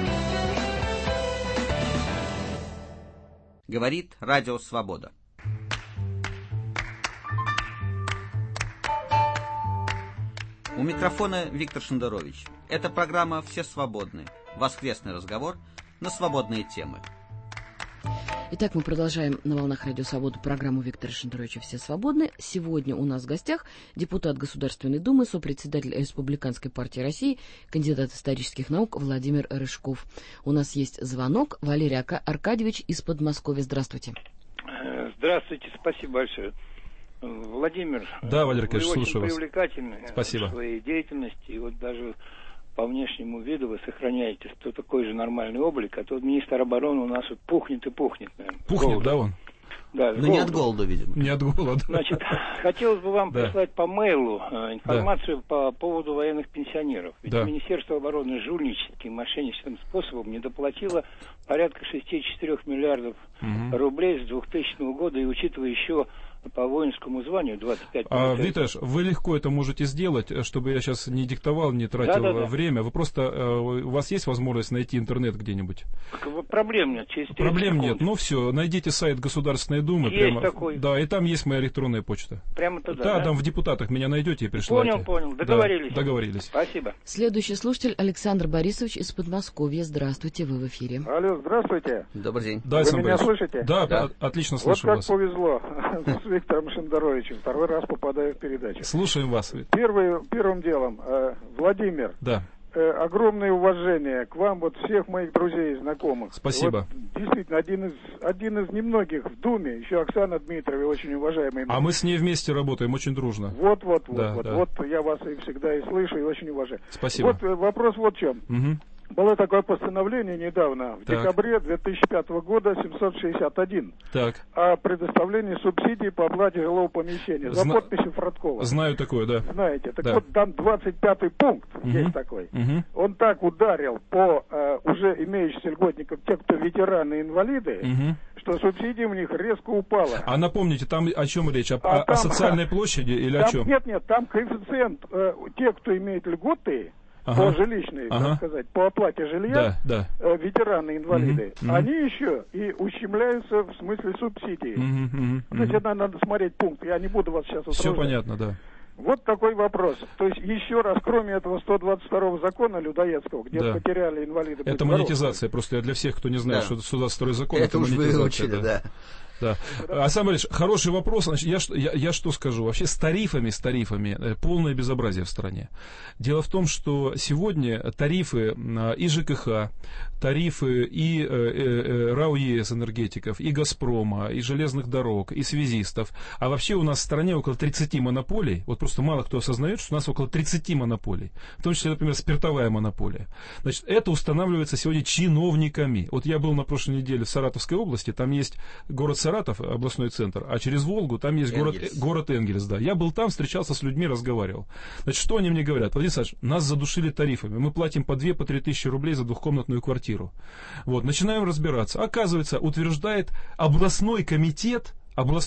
Говорит Радио Свобода. У микрофона Виктор Шендерович. Это программа «Все свободны». Воскресный разговор на свободные темы. Итак, мы продолжаем на волнах Радио Свобода программу Виктора Шендеровича «Все свободны». Сегодня у нас в гостях депутат Государственной Думы, сопредседатель Республиканской партии России, кандидат исторических наук Владимир Рыжков. У нас есть звонок. Валерий Аркадьевич из Подмосковья. Здравствуйте. Здравствуйте, спасибо большое. Владимир, да, Валерий Аркадьевич, вы очень слушаю вас. Привлекательны Спасибо. в своей деятельности. И вот даже по внешнему виду вы сохраняете такой же нормальный облик, а то министр обороны у нас вот пухнет и пухнет, наверное. Пухнет, да, он? Да, но не от голода, видимо. Не от голода. Значит, хотелось бы вам прислать по мейлу информацию по поводу военных пенсионеров. Ведь Министерство обороны жульническим, мошенническим способом недоплатило порядка 64 миллиардов рублей с 2000 года, и учитывая еще по воинскому званию 25 Виташ, вы легко это можете сделать, чтобы я сейчас не диктовал, не тратил время. Вы просто, у вас есть возможность найти интернет где-нибудь? Проблем нет. Через Проблем нет. Ну все, найдите сайт Государственной Думы. Есть прямо, такой. Да, и там есть моя электронная почта. Прямо туда, да? Там в депутатах меня найдете и пришлете. Понял. Договорились. Да, договорились. Спасибо. Следующий слушатель Александр Борисович из Подмосковья. Здравствуйте, вы в эфире. Алло, здравствуйте. Добрый день. Да, вы меня слышите? Да, отлично слышу вас. Вот как повезло с Виктором Шендеровичем. Второй раз попадаю в передачу. Слушаем вас. Первым делом, Владимир, огромное уважение к вам, вот всех моих друзей и знакомых. Спасибо. Вот, действительно, один из немногих в Думе, еще Оксана Дмитриева, очень уважаемая. А мы с ней вместе работаем, очень дружно. Вот я вас и всегда и слышу, и очень уважаю. Спасибо. Вот вопрос вот в чем. Угу. Было такое постановление недавно, в декабре 2005 года, 761, о предоставлении субсидий по оплате жилого помещения за подписью Фродкова. Знаю такое, да. Знаете, так вот там 25-й пункт есть такой. Он так ударил по уже имеющимся льготникам, те, кто ветераны и инвалиды, что субсидия у них резко упала. А напомните, там о чем речь? О социальной площади или о чем? Нет, там коэффициент, те, кто имеет льготы, по жилищной, так сказать, по оплате жилья, ветераны, инвалиды, они еще и ущемляются в смысле субсидий. Значит, надо смотреть пункт, я не буду вас сейчас утруждать. Все понятно, да. Вот такой вопрос. То есть, еще раз, кроме этого 122-го закона людоедского, где потеряли инвалиды... Это монетизация, просто для всех, кто не знает, что 122-й закон, это монетизация. Выучили, да. Да. Александр Борисович, хороший вопрос. Значит, я что скажу? Вообще с тарифами полное безобразие в стране. Дело в том, что сегодня тарифы и ЖКХ, тарифы и РАО ЕС энергетиков, и Газпрома, и железных дорог, и связистов. А вообще у нас в стране около 30 монополий. Вот просто мало кто осознает, что у нас около 30 монополий. В том числе, например, спиртовая монополия. Значит, это устанавливается сегодня чиновниками. Вот я был на прошлой неделе в Саратовской области, там есть город Саратов, областной центр, а через Волгу там есть город Энгельс. Да. Я был там, встречался с людьми, разговаривал. Значит, что они мне говорят? Владимир Александрович, нас задушили тарифами. Мы платим по 2-3 тысячи рублей за двухкомнатную квартиру. Вот, начинаем разбираться. Оказывается, утверждает областной комитет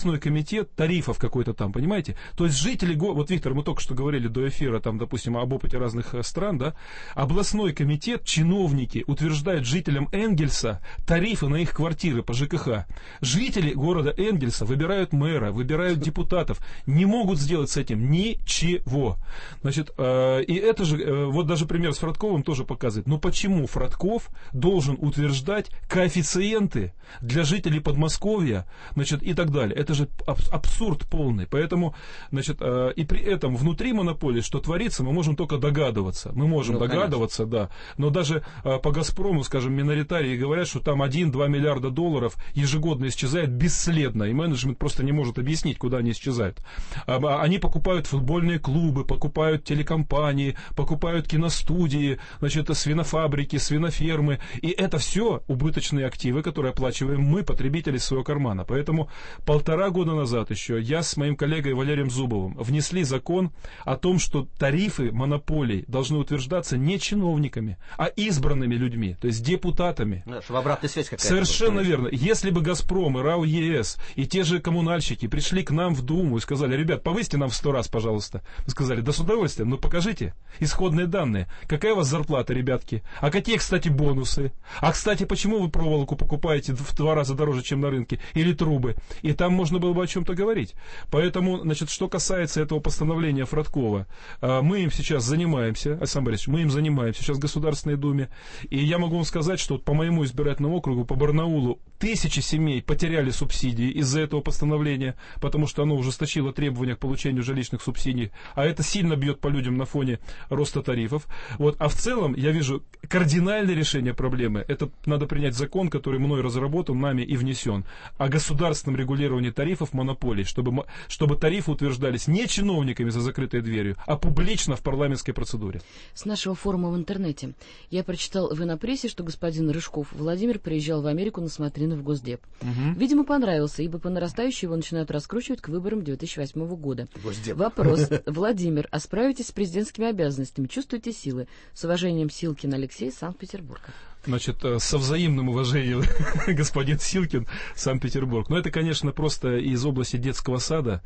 тарифов какой-то там, понимаете? То есть жители, вот, Виктор, мы только что говорили до эфира, там, допустим, об опыте разных стран, да, областной комитет, чиновники утверждают жителям Энгельса тарифы на их квартиры по ЖКХ. Жители города Энгельса выбирают мэра, выбирают депутатов, не могут сделать с этим ничего. Значит, и это же, вот даже пример с Фродковым тоже показывает, но почему Фродков должен утверждать коэффициенты для жителей Подмосковья, значит, и так далее. Это же абсурд полный. Поэтому, значит, и при этом внутри монополии, что творится, мы можем только догадываться. Мы можем догадываться, конечно. Да. Но даже по «Газпрому», скажем, миноритарии говорят, что там 1-2 миллиарда долларов ежегодно исчезает бесследно. И менеджмент просто не может объяснить, куда они исчезают. Они покупают футбольные клубы, покупают телекомпании, покупают киностудии, значит, свинофабрики, свинофермы. И это все убыточные активы, которые оплачиваем мы, потребители, из своего кармана. Поэтому 1,5 года назад еще я с моим коллегой Валерием Зубовым внесли закон о том, что тарифы монополий должны утверждаться не чиновниками, а избранными людьми, то есть депутатами. Да, чтобы обратная связь какая-то. Совершенно верно. Если бы «Газпром» и РАО ЕС и те же коммунальщики пришли к нам в Думу и сказали: ребят, повысьте нам в 100 раз, пожалуйста. Мы сказали: да с удовольствием, но покажите исходные данные. Какая у вас зарплата, ребятки? А какие, кстати, бонусы? А, кстати, почему вы проволоку покупаете в 2 раза дороже, чем на рынке? Или трубы? И там можно было бы о чем-то говорить. Поэтому, значит, что касается этого постановления Фродкова, мы им сейчас занимаемся, Александр Борисович, мы им занимаемся сейчас в Государственной Думе. И я могу вам сказать, что по моему избирательному округу, по Барнаулу, 1000 семей потеряли субсидии из-за этого постановления, потому что оно ужесточило требования к получению жилищных субсидий, а это сильно бьет по людям на фоне роста тарифов. Вот. А в целом я вижу кардинальное решение проблемы. Это надо принять закон, который мной разработан, нами и внесен, о государственном регулировании тарифов монополий, чтобы тарифы утверждались не чиновниками за закрытой дверью, а публично в парламентской процедуре. С нашего форума в интернете. Я прочитал в инопрессе, что господин Рыжков Владимир приезжал в Америку на смотрины в Госдеп. Видимо, понравился, ибо по нарастающей его начинают раскручивать к выборам 2008 года. Госдеп. Вопрос. Владимир, а справитесь с президентскими обязанностями? Чувствуете силы? С уважением, Силкин Алексей, Санкт-Петербург. Значит, со взаимным уважением господин Силкин, Санкт-Петербург. Но это, конечно, просто из области детского сада,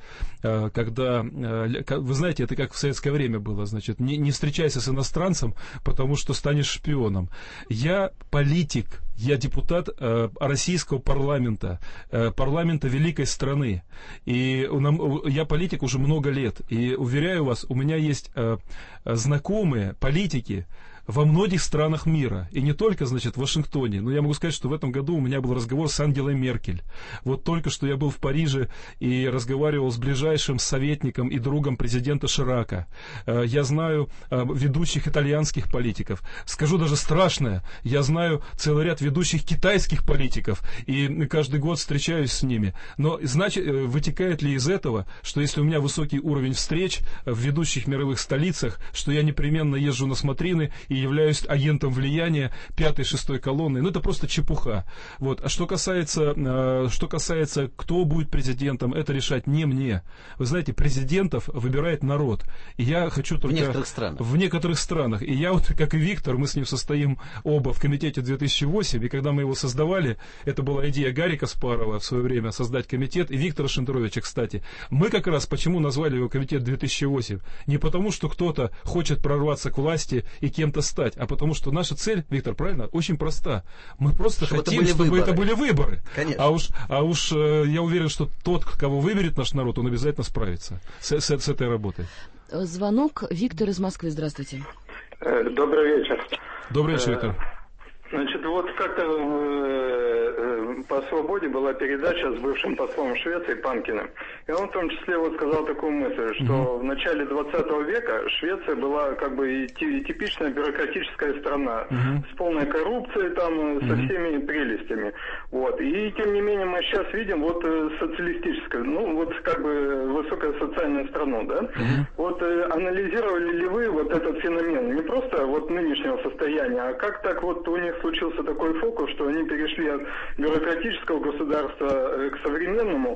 когда, вы знаете, это как в советское время было, значит, не встречайся с иностранцем, потому что станешь шпионом. Я политик, я депутат российского парламента, парламента великой страны. И я политик уже много лет. И уверяю вас, у меня есть знакомые политики, во многих странах мира, и не только, значит, в Вашингтоне, но я могу сказать, что в этом году у меня был разговор с Ангелой Меркель. Вот только что я был в Париже и разговаривал с ближайшим советником и другом президента Ширака. Я знаю ведущих итальянских политиков. Скажу даже страшное, я знаю целый ряд ведущих китайских политиков, и каждый год встречаюсь с ними. Но, значит, вытекает ли из этого, что если у меня высокий уровень встреч в ведущих мировых столицах, что я непременно езжу на смотрины и являюсь агентом влияния 5-6 колонны? Ну, это просто чепуха. Вот. А что касается, кто будет президентом, это решать не мне. Вы знаете, президентов выбирает народ. И я хочу только... В некоторых странах. И я вот, как и Виктор, мы с ним состоим оба в комитете 2008, и когда мы его создавали, это была идея Гарри Каспарова в свое время создать комитет, и Виктора Шендеровича, кстати. Мы как раз почему назвали его комитет 2008? Не потому, что кто-то хочет прорваться к власти и кем-то стать, а потому что наша цель, Виктор, правильно, очень проста. Мы просто хотим, чтобы это были выборы. Конечно. А уж я уверен, что тот, кого выберет наш народ, он обязательно справится с этой работой. Звонок. Виктор из Москвы. Здравствуйте. Добрый вечер. Добрый вечер, Виктор. Значит, вот как-то по «Свободе» была передача с бывшим послом Швеции Панкиным. И он в том числе вот сказал такую мысль, что в начале 20 века Швеция была как бы и типичная бюрократическая страна с полной коррупцией, там, со всеми прелестями. Вот. И тем не менее мы сейчас видим вот социалистическую, ну вот как бы высокую социальную страну, да? Вот анализировали ли вы вот этот феномен? Не просто вот нынешнего состояния, а как так вот у них случился такой фокус, что они перешли от бюрократического государства к современному,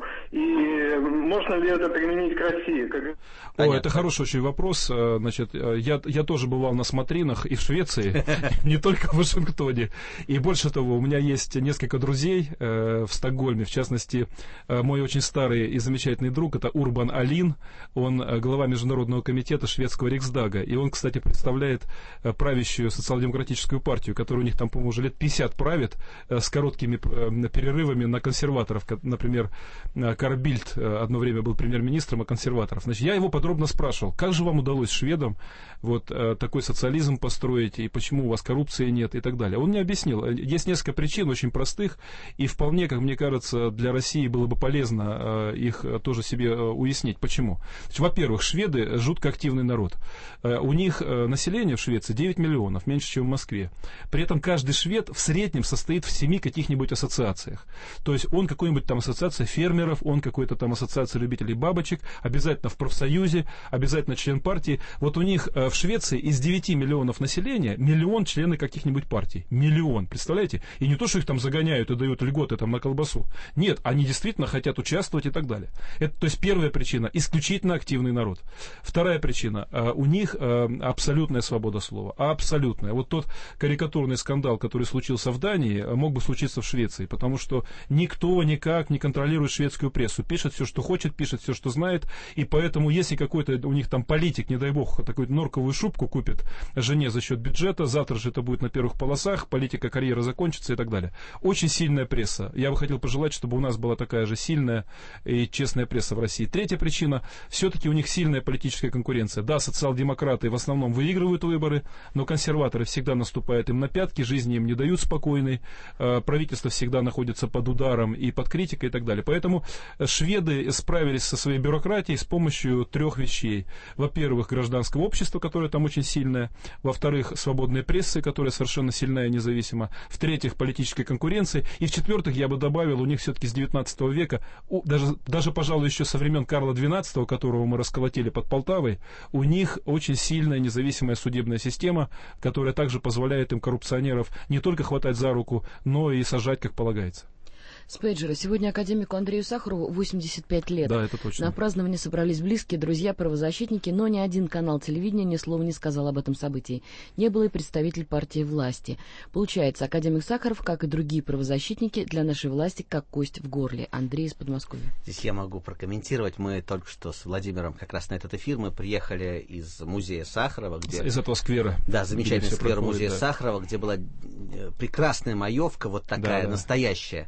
и можно ли это применить к России? Это хороший очень вопрос. Значит, я тоже бывал на смотринах и в Швеции, не только в Вашингтоне. И больше того, у меня есть несколько друзей в Стокгольме, в частности, мой очень старый и замечательный друг, это Урбан Алин, он глава Международного комитета шведского Риксдага, и он, кстати, представляет правящую социал-демократическую партию, которая у них там, по-моему, уже лет 50 правит, с короткими перерывами на консерваторов. Например, Карл Бильд одно время был премьер-министром, а консерваторов. Значит, я его подробно спрашивал, как же вам удалось шведам вот такой социализм построить, и почему у вас коррупции нет, и так далее. Он мне объяснил, есть несколько причин очень простых, и вполне, как мне кажется, для России было бы полезно их тоже себе уяснить. Почему? Значит, во-первых, шведы жутко активный народ. У них население в Швеции 9 миллионов, меньше, чем в Москве. При этом каждый швед в среднем состоит в 7 каких-нибудь ассоциациях. То есть он какой-нибудь там ассоциация фермеров, он какой-то там ассоциация любителей бабочек, обязательно в профсоюзе, обязательно член партии. Вот у них в Швеции из 9 миллионов населения миллион члены каких-нибудь партий. Миллион, представляете? И не то, что их там загоняют и дают льготы там на колбасу. Нет, они действительно хотят участвовать и так далее. Это, то есть первая причина, исключительно активный народ. Вторая причина, у них абсолютная свобода слова. Абсолютная. Вот тот карикатурный скандал, который случился в Дании, мог бы случиться в Швеции, потому что никто никак не контролирует шведскую прессу. Пишет все, что хочет, пишет все, что знает, и поэтому, если какой-то у них там политик, не дай бог, такую норковую шубку купит жене за счет бюджета, завтра же это будет на первых полосах, политика, карьера закончится и так далее. Очень сильная пресса. Я бы хотел пожелать, чтобы у нас была такая же сильная и честная пресса в России. Третья причина, все-таки у них сильная политическая конкуренция. Да, социал-демократы в основном выигрывают выборы, но консерваторы всегда наступают им на пятки, жизни им не дают спокойной, правительство всегда находится под ударом и под критикой и так далее. Поэтому шведы справились со своей бюрократией с помощью 3 вещей. Во-первых, гражданского общества, которое там очень сильное. Во-вторых, свободной прессы, которая совершенно сильная и независима. В-третьих, политической конкуренции. И в-четвертых, я бы добавил, у них все-таки с 19 века, даже, пожалуй, еще со времен Карла XII, которого мы расколотили под Полтавой, у них очень сильная независимая судебная система, которая также позволяет им, коррупционеров, не только хватать за руку, но и сажать, как полагается. С пейджера. Сегодня академику Андрею Сахарову 85 лет. Да, это точно. На празднование собрались близкие, друзья, правозащитники, но ни один канал телевидения ни слова не сказал об этом событии. Не было и представитель партии власти. Получается, академик Сахаров, как и другие правозащитники, для нашей власти как кость в горле. Андрей из Подмосковья. Здесь я могу прокомментировать. Мы только что с Владимиром как раз на этот эфир мы приехали из музея Сахарова. Где... Из этого сквера. Да, замечательный сквер музея Сахарова, где была прекрасная маевка, вот такая, настоящая.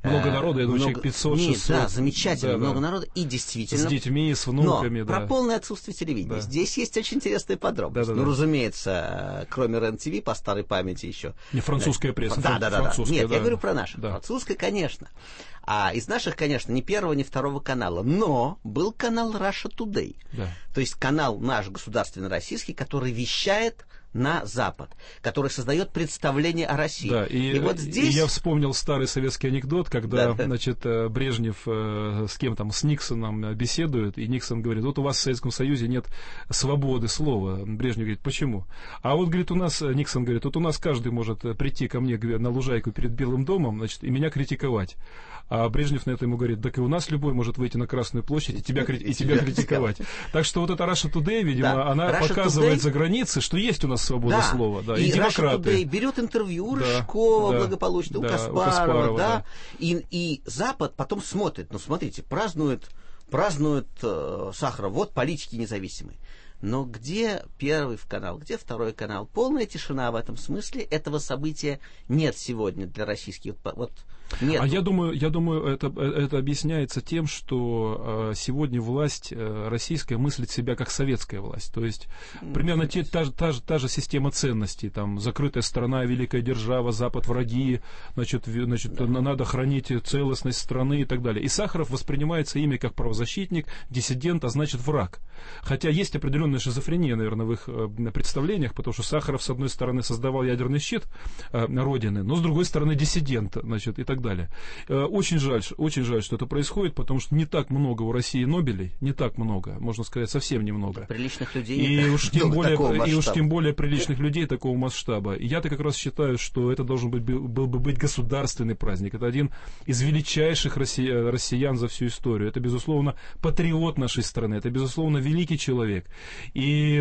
Много народа, я думаю, человек 500-600. Да, замечательно, много народа, и действительно. С детьми, с внуками, но про полное отсутствие телевидения. Здесь есть очень интересная подробность. Ну, разумеется, кроме РЕН-ТВ, по старой памяти еще. Не французская пресса. Да. Нет, я говорю про нашу. Французская, конечно. А из наших, конечно, ни первого, ни второго канала. Но был канал Russia Today. То есть канал наш государственный российский, который вещает на Запад, который создает представление о России. Да, и вот здесь... я вспомнил старый советский анекдот, когда, значит, Брежнев с кем там, с Никсоном беседует, и Никсон говорит, вот у вас в Советском Союзе нет свободы слова. Брежнев говорит, почему? А вот, говорит, у нас, Никсон говорит, вот у нас каждый может прийти ко мне на лужайку перед Белым домом, значит, и меня критиковать. А Брежнев на это ему говорит, так и у нас любой может выйти на Красную площадь и тебя критиковать. Так что вот эта Russia Today, видимо, она показывает за границей, что есть у нас свобода слова. Да, и демократы. Russia Today берет интервью у Рыжкова благополучно, у Каспарова. И Запад потом смотрит, ну смотрите, празднует Сахаров, вот политики независимые. Но где первый канал, где второй канал? Полная тишина в этом смысле. Этого события нет сегодня для российских... Нет. А я думаю, это объясняется тем, что сегодня власть российская мыслит себя как советская власть. То есть примерно та же система ценностей. Там закрытая страна, великая держава, Запад враги, значит, надо хранить целостность страны и так далее. И Сахаров воспринимается ими как правозащитник, диссидент, а значит враг. Хотя есть определенная шизофрения, наверное, в их представлениях, потому что Сахаров, с одной стороны, создавал ядерный щит Родины, но с другой стороны диссидент, значит, и так далее. Очень жаль, что это происходит, потому что не так много у России Нобелей, не так много, можно сказать, совсем немного. Приличных людей. И уж тем более приличных людей такого масштаба. И я-то как раз считаю, что это должен был бы быть государственный праздник. Это один из величайших россиян за всю историю. Это, безусловно, патриот нашей страны. Это, безусловно, великий человек. И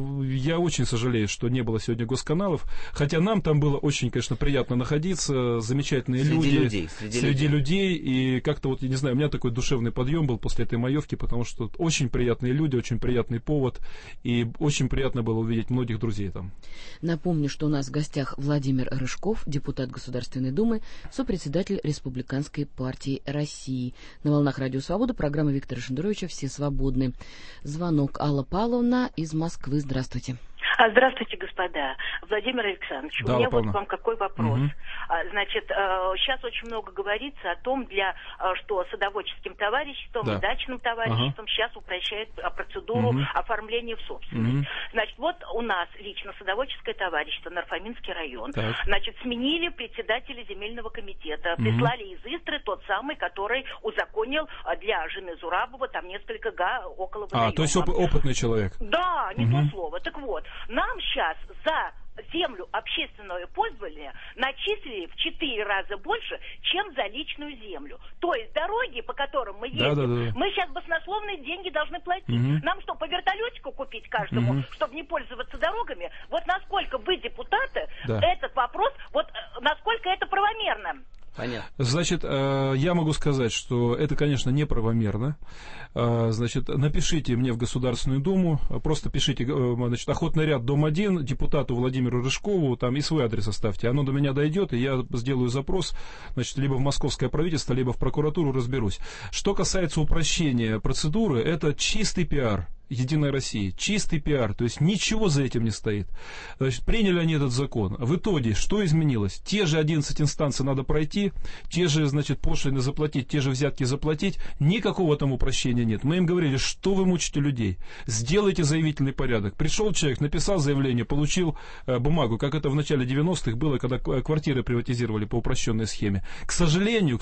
я очень сожалею, что не было сегодня госканалов. Хотя нам там было очень, конечно, приятно находиться. Замечательные люди. Среди людей. И как-то вот, я не знаю, у меня такой душевный подъем был после этой маевки, потому что очень приятные люди, очень приятный повод. И очень приятно было увидеть многих друзей там. Напомню, что у нас в гостях Владимир Рыжков, депутат Государственной Думы, сопредседатель Республиканской партии России. На волнах Радио Свобода программа Виктора Шендеровича «Все свободны». Звонок. Алла Павловна из Москвы. Здравствуйте. Здравствуйте, господа. Владимир Александрович, у меня вот к вам какой вопрос. Значит, сейчас очень много говорится о том, что садоводческим товариществом и дачным товариществом сейчас упрощают процедуру оформления в собственность. Значит, вот у нас лично садоводческое товарищество, Нарфаминский район, значит, сменили председателя земельного комитета, прислали из Истры тот самый, который узаконил для жены Зурабова там несколько около водоема. То есть опытный человек. Да, не то слово. Так вот, нам сейчас за землю общественного пользования начислили в 4 раза больше, чем за личную землю. То есть дороги, по которым мы ездим, мы сейчас баснословные деньги должны платить. Нам что, по вертолетику купить каждому, чтобы не пользоваться дорогами? Вот насколько вы, депутаты, этот вопрос, вот насколько это правомерно? Понятно. Значит, я могу сказать, что это, конечно, неправомерно. Значит, напишите мне в Государственную Думу, просто пишите, значит, Охотный ряд, дом 1, депутату Владимиру Рыжкову, там и свой адрес оставьте. Оно до меня дойдет, и я сделаю запрос, значит, либо в московское правительство, либо в прокуратуру, разберусь. Что касается упрощения процедуры, это чистый пиар. Единой России. Чистый пиар, то есть ничего за этим не стоит. Значит, приняли они этот закон. В итоге, что изменилось? Те же 11 инстанций надо пройти, те же, значит, пошлины заплатить, те же взятки заплатить. Никакого там упрощения нет. Мы им говорили, что вы мучите людей? Сделайте заявительный порядок. Пришел человек, написал заявление, получил бумагу, как это в начале 90-х было, когда квартиры приватизировали по упрощенной схеме. К сожалению,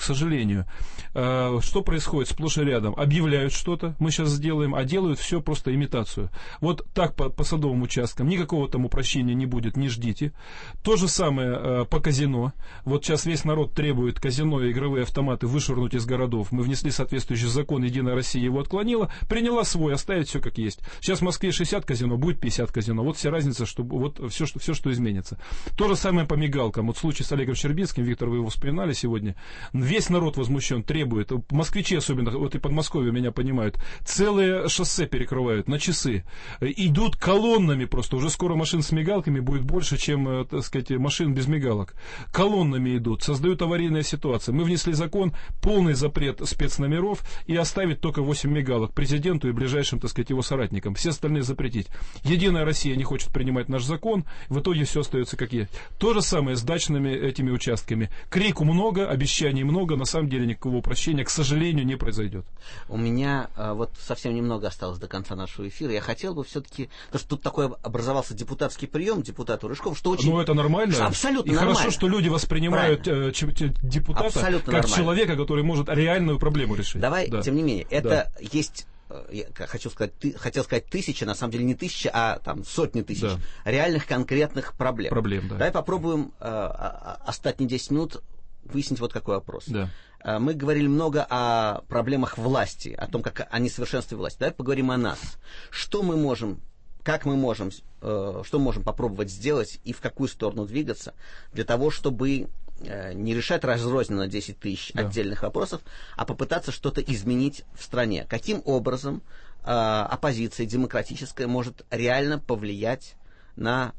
что происходит сплошь и рядом? Объявляют что-то, мы сейчас сделаем, а делают все просто имитацию. Вот так по садовым участкам. Никакого там упрощения не будет, не ждите. То же самое по казино. Вот сейчас весь народ требует казино и игровые автоматы вышвырнуть из городов. Мы внесли соответствующий закон, Единая Россия его отклонила, приняла свой, оставить все как есть. Сейчас в Москве 60 казино, будет 50 казино. Вот вся разница, что вот все, что изменится. То же самое по мигалкам. Вот случай с Олегом Щербинским, Виктор, вы его вспоминали сегодня. Весь народ возмущен, требует. Москвичи особенно, вот и Подмосковье меня понимают, целые шоссе перекрывают надевают на часы, идут колоннами просто, уже скоро машин с мигалками будет больше, чем, так сказать, машин без мигалок. Колоннами идут, создают аварийные ситуации. Мы внесли закон, полный запрет спецномеров и оставить только 8 мигалок президенту и ближайшим, так сказать, его соратникам. Все остальные запретить. Единая Россия не хочет принимать наш закон, в итоге все остается как есть. То же самое с дачными этими участками. Крику много, обещаний много, на самом деле никакого упрощения, к сожалению, не произойдет. У меня вот совсем немного осталось до конца нашего эфира. Я хотел бы все-таки, потому что тут такой образовался депутатский прием депутата Рыжкова, что очень... Ну, это нормально. Абсолютно и нормально. Хорошо, что люди воспринимают депутата абсолютно как нормально. Человека, который может реальную проблему решить. Давай, тем не менее, это есть... Я хотел сказать 1000, на самом деле не 1000, а там сотни тысяч реальных конкретных проблем. Да. Давай попробуем остатние 10 минут выяснить вот какой вопрос. Да. Мы говорили много о проблемах власти, о том, как о несовершенстве власти. Давай поговорим о нас. Что мы можем, как мы можем, что можем попробовать сделать и в какую сторону двигаться для того, чтобы не решать разрозненно 10 тысяч отдельных вопросов, а попытаться что-то изменить в стране. Каким образом оппозиция демократическая может реально повлиять на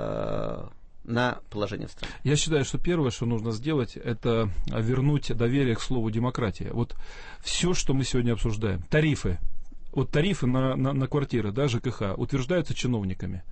положение в стране? Я считаю, что первое, что нужно сделать, это вернуть доверие к слову демократия. Вот все, что мы сегодня обсуждаем, тарифы. Вот тарифы на квартиры, да, ЖКХ, утверждаются чиновниками.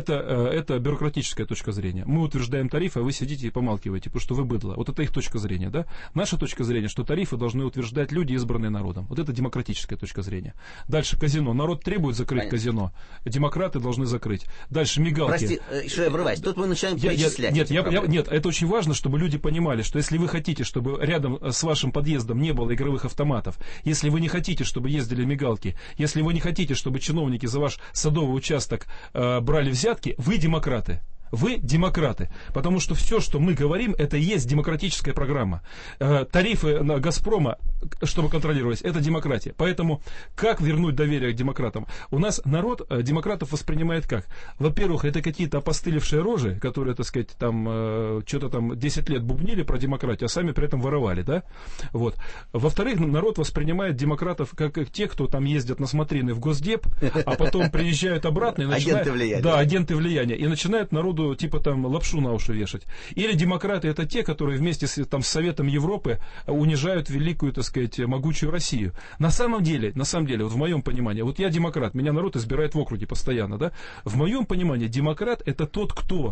Это бюрократическая точка зрения. Мы утверждаем тарифы, а вы сидите и помалкиваете, потому что вы быдло. Вот это их точка зрения, да. Наша точка зрения, что тарифы должны утверждать люди, избранные народом. Вот это демократическая точка зрения. Дальше казино. Народ требует закрыть казино. Демократы должны закрыть. Дальше мигалки. Прости, что я врываюсь. Тут мы начинаем перечислять. Нет, это очень важно, чтобы люди понимали, что если вы хотите, чтобы рядом с вашим подъездом не было игровых автоматов, если вы не хотите, чтобы ездили мигалки, если вы не хотите, чтобы чиновники за ваш садовый участок брали взятки, вы демократы. Вы демократы, потому что все, что мы говорим, это и есть демократическая программа. Тарифы на «Газпрома», чтобы контролировать, это демократия. Поэтому как вернуть доверие к демократам? У нас народ демократов воспринимает как? Во-первых, это какие-то опостылевшие рожи, которые, так сказать, там что-то там 10 лет бубнили про демократию, а сами при этом воровали, да? Вот. Во-вторых, народ воспринимает демократов как те, кто там ездят на смотрины в Госдеп, а потом приезжают обратно и начинают... Агенты влияния. Да, агенты влияния. И начинают народу типа там лапшу на уши вешать. Или демократы это те, которые вместе с Советом Европы унижают великую, так сказать, могучую Россию. На самом деле, вот в моем понимании, вот я демократ, меня народ избирает в округе постоянно, да? В моем понимании демократ это тот, кто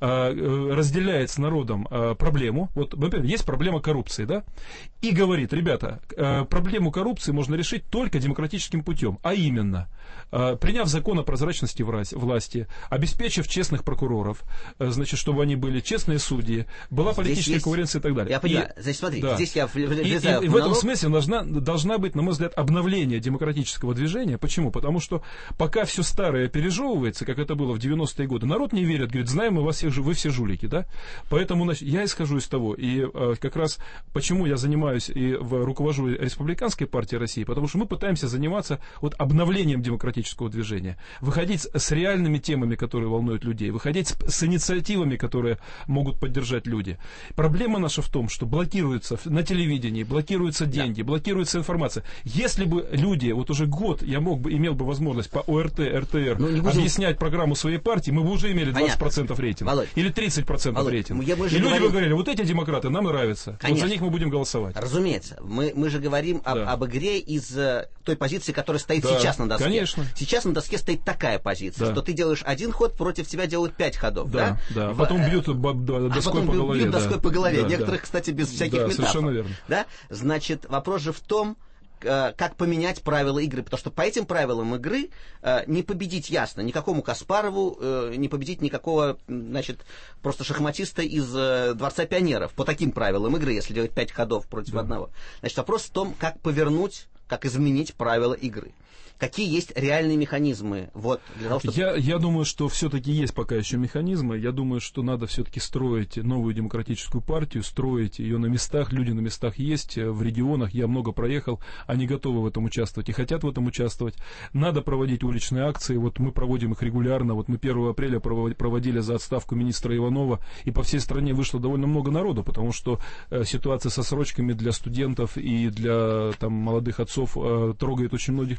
разделяет с народом проблему. Вот, например, есть проблема коррупции, да? И говорит, ребята, проблему коррупции можно решить только демократическим путем, а именно, приняв закон о прозрачности власти, обеспечив честных прокуроров, значит, чтобы они были честные судьи, была политическая конкуренция и так далее. Я понимаю. Значит, смотри, здесь я влезаю и в этом смысле должна быть, на мой взгляд, обновление демократического движения. Почему? Потому что пока все старое пережевывается, как это было в 90-е годы, народ не верит, говорит, знаем мы вас всех, вы все жулики, да? Поэтому я исхожу из того, и как раз почему я занимаюсь и руковожу Республиканской партией России, потому что мы пытаемся заниматься вот обновлением демократического движения, выходить с реальными темами, которые волнуют людей, выходить с инициативами, которые могут поддержать люди. Проблема наша в том, что блокируется на телевидении, блокируются деньги, блокируется информация. Если бы люди, вот уже год я имел бы возможность по ОРТ, РТР объяснять программу своей партии, мы бы уже имели 20% рейтинга. Володь. Или 30% рейтинга. И люди бы говорили, вот эти демократы нам нравятся. Вот за них мы будем голосовать. Разумеется. Мы же говорим об игре из той позиции, которая стоит сейчас на доске. Конечно. Сейчас на доске стоит такая позиция, что ты делаешь один ход, против тебя делают 5 ходов. Да. Потом бьют доской по голове. Некоторых, кстати, без всяких метафор. Совершенно верно. Да? Значит, вопрос же в том, как поменять правила игры, потому что по этим правилам игры не победить ясно никакому Каспарову, не победить никакого, значит, просто шахматиста из Дворца пионеров. По таким правилам игры, если делать 5 ходов против одного. Значит, вопрос в том, как повернуть, как изменить правила игры. Какие есть реальные механизмы? Вот, для того, чтобы... Я думаю, что все-таки есть пока еще механизмы. Я думаю, что надо все-таки строить новую демократическую партию, строить ее на местах. Люди на местах есть, в регионах. Я много проехал, они готовы в этом участвовать и хотят в этом участвовать. Надо проводить уличные акции. Вот мы проводим их регулярно. Вот мы 1 апреля проводили за отставку министра Иванова, и по всей стране вышло довольно много народу, потому что ситуация со срочками для студентов и для молодых отцов трогает очень многих людей.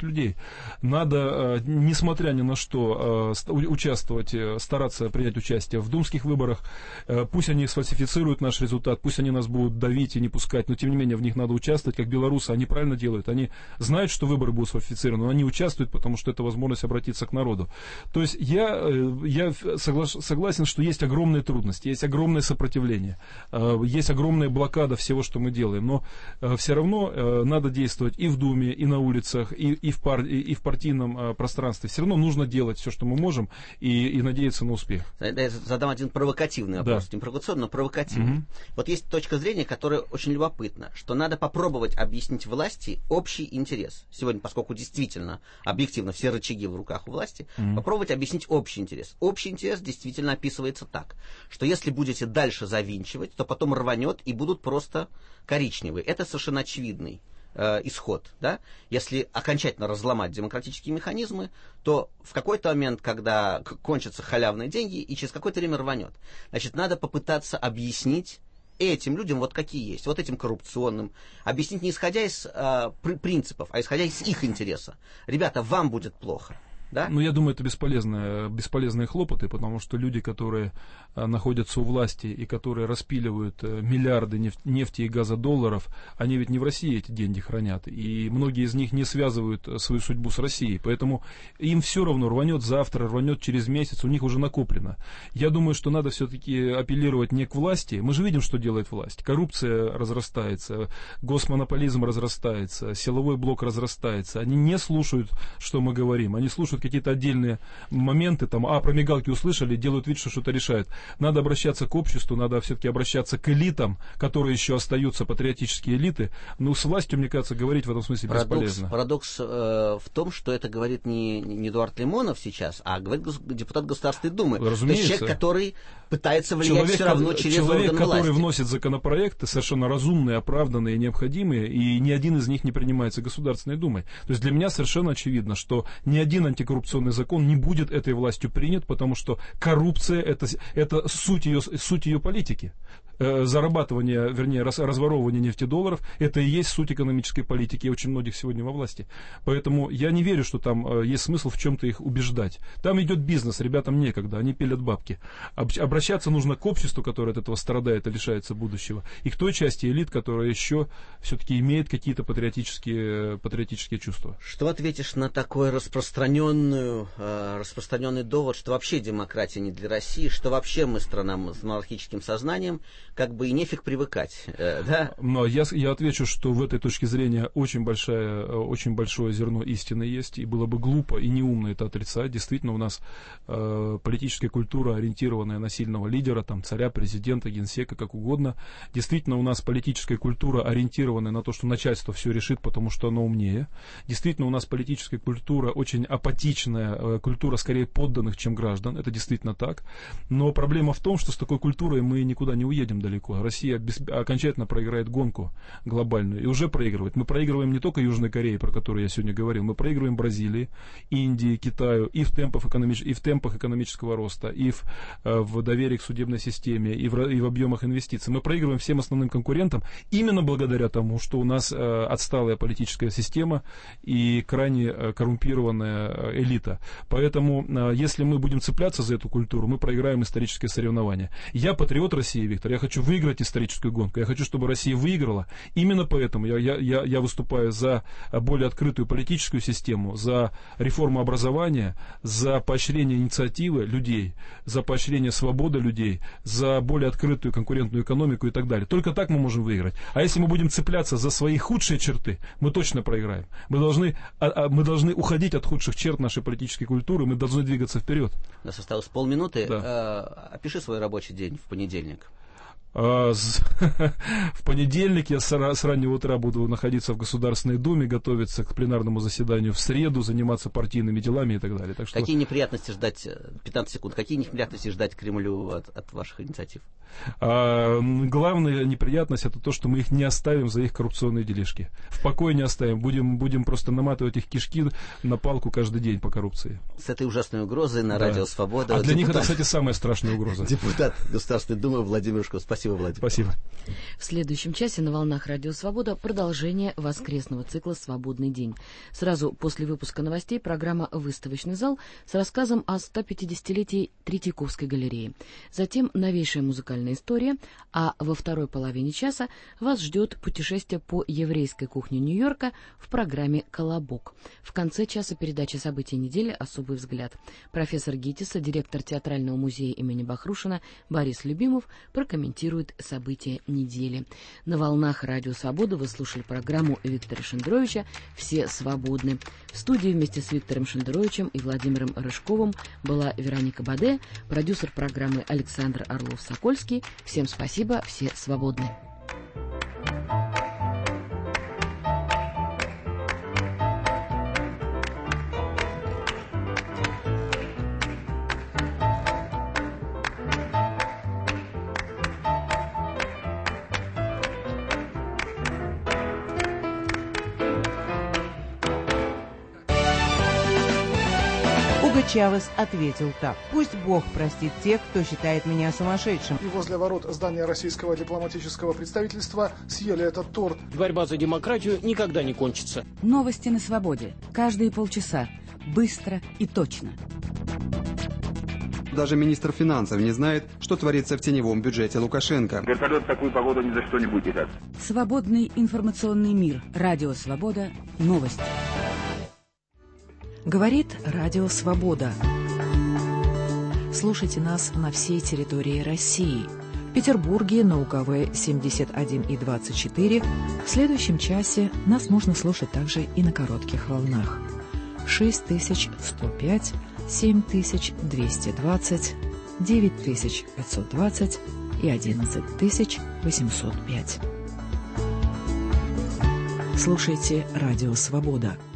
Надо, несмотря ни на что, участвовать, стараться принять участие в думских выборах. Пусть они сфальсифицируют наш результат, пусть они нас будут давить и не пускать, но тем не менее в них надо участвовать, как белорусы. Они правильно делают. Они знают, что выборы будут сфальсифицированы, но они участвуют, потому что это возможность обратиться к народу. То есть я согласен, что есть огромные трудности, есть огромное сопротивление, есть огромная блокада всего, что мы делаем. Но все равно надо действовать и в Думе, и на улицах, и в партийном пространстве. Все равно нужно делать все, что мы можем, и надеяться на успех. Я задам один провокативный вопрос, не провокационный, но провокативный. Вот есть точка зрения, которая очень любопытна, что надо попробовать объяснить власти общий интерес. Сегодня, поскольку действительно, объективно, все рычаги в руках у власти, попробовать объяснить общий интерес. Общий интерес действительно описывается так, что если будете дальше завинчивать, то потом рванет и будут просто коричневые. Это совершенно очевидный исход. Да? Если окончательно разломать демократические механизмы, то в какой-то момент, когда кончатся халявные деньги, и через какое-то время рванет. Значит, надо попытаться объяснить этим людям, вот какие есть, вот этим коррупционным, объяснить не исходя из принципов, а исходя из их интереса. Ребята, вам будет плохо. Да? Ну, я думаю, это бесполезные хлопоты, потому что люди, которые находятся у власти и которые распиливают миллиарды нефти и газодолларов, они ведь не в России эти деньги хранят. И многие из них не связывают свою судьбу с Россией. Поэтому им все равно рванет завтра, рванет через месяц, у них уже накоплено. Я думаю, что надо все-таки апеллировать не к власти. Мы же видим, что делает власть. Коррупция разрастается, госмонополизм разрастается, силовой блок разрастается. Они не слушают, что мы говорим. Они слушают какие-то отдельные моменты, там, про мигалки услышали, делают вид, что что-то решают. Надо обращаться к обществу, надо все-таки обращаться к элитам, которые еще остаются, патриотические элиты. Но с властью, мне кажется, говорить в этом смысле бесполезно. Парадокс в том, что это говорит не Эдуард Лимонов сейчас, а говорит депутат Государственной Думы. Разумеется. То есть человек, который пытается влиять все равно через орган власти. Человек, который вносит законопроекты, совершенно разумные, оправданные, необходимые, и ни один из них не принимается Государственной Думой. То есть для меня совершенно очевидно, что ни один антикоррупционный закон не будет этой властью принят, потому что коррупция это суть ее политики. Зарабатывание, вернее, разворовывание нефтедолларов, это и есть суть экономической политики очень многих сегодня во власти. Поэтому я не верю, что там есть смысл в чем-то их убеждать. Там идет бизнес, ребятам некогда, они пилят бабки. Обращаться нужно к обществу, которое от этого страдает и лишается будущего, и к той части элит, которая еще все-таки имеет какие-то патриотические чувства. Что ответишь на такой распространенный довод, что вообще демократия не для России, что вообще мы страна с монархическим сознанием, как бы и нефиг привыкать, да? Но я отвечу, что в этой точке зрения очень большое зерно истины есть, и было бы глупо и неумно это отрицать. Действительно, у нас политическая культура, ориентированная на сильного лидера, там, царя, президента, генсека, как угодно. Действительно, у нас политическая культура, ориентированная на то, что начальство все решит, потому что оно умнее. Действительно, у нас политическая культура очень апатичная, культура скорее подданных, чем граждан. Это действительно так. Но проблема в том, что с такой культурой мы никуда не уедем далеко. Россия окончательно проиграет гонку глобальную. И уже проигрывает. Мы проигрываем не только Южной Корее, про которую я сегодня говорил. Мы проигрываем Бразилии, Индии, Китаю и в темпах экономического роста, и в доверии к судебной системе, и в объемах инвестиций. Мы проигрываем всем основным конкурентам именно благодаря тому, что у нас отсталая политическая система и крайне коррумпированная элита. Поэтому, если мы будем цепляться за эту культуру, мы проиграем историческое соревнование. Я патриот России, Виктор, я хочу выиграть историческую гонку, я хочу, чтобы Россия выиграла. Именно поэтому я выступаю за более открытую политическую систему, за реформу образования, за поощрение инициативы людей, за поощрение свободы людей, за более открытую конкурентную экономику и так далее. Только так мы можем выиграть. А если мы будем цепляться за свои худшие черты, мы точно проиграем. Мы должны уходить от худших черт нашей политической культуры, мы должны двигаться вперед. У нас осталось полминуты. Да. Опиши свой рабочий день в понедельник. В понедельник я с раннего утра буду находиться в Государственной Думе, готовиться к пленарному заседанию в среду, заниматься партийными делами и так далее. Так что... Какие неприятности ждать, 15 секунд, какие неприятности ждать Кремлю от ваших инициатив? Главная неприятность — это то, что мы их не оставим за их коррупционные делишки. В покое не оставим, будем просто наматывать их кишки на палку каждый день по коррупции. С этой ужасной угрозой на Радио Свобода. А для них это, кстати, самая страшная угроза. Депутат Государственной Думы Владимир Рыжков. Спасибо. Спасибо, Владимир. Спасибо. В следующем часе на «Волнах Радио Свобода» продолжение воскресного цикла «Свободный день». Сразу после выпуска новостей программа «Выставочный зал» с рассказом о 150-летии Третьяковской галереи. Затем новейшая музыкальная история, а во второй половине часа вас ждет путешествие по еврейской кухне Нью-Йорка в программе «Колобок». В конце часа передача событий недели «Особый взгляд». Профессор ГИТИСа, директор театрального музея имени Бахрушина Борис Любимов прокомментирует события недели. На «Волнах Радио Свобода» вы слушали программу Виктора Шендеровича «Все свободны». В студии вместе с Виктором Шендеровичем и Владимиром Рыжковым была Вероника Баде, продюсер программы Александр Орлов-Сокольский. Всем спасибо, все свободны. Чавес ответил так: «Пусть Бог простит тех, кто считает меня сумасшедшим». И возле ворот здания российского дипломатического представительства съели этот торт. Борьба за демократию никогда не кончится. Новости на свободе. Каждые полчаса. Быстро и точно. Даже министр финансов не знает, что творится в теневом бюджете Лукашенко. Вертолет в такую погоду ни за что не будет летать. Свободный информационный мир. Радио Свобода. Новости. Говорит Радио Свобода. Слушайте нас на всей территории России. В Петербурге на УКВ 71 и 24. В следующем часе нас можно слушать также и на коротких волнах. 6105, 7220, 9520 и 11805. Слушайте Радио Свобода.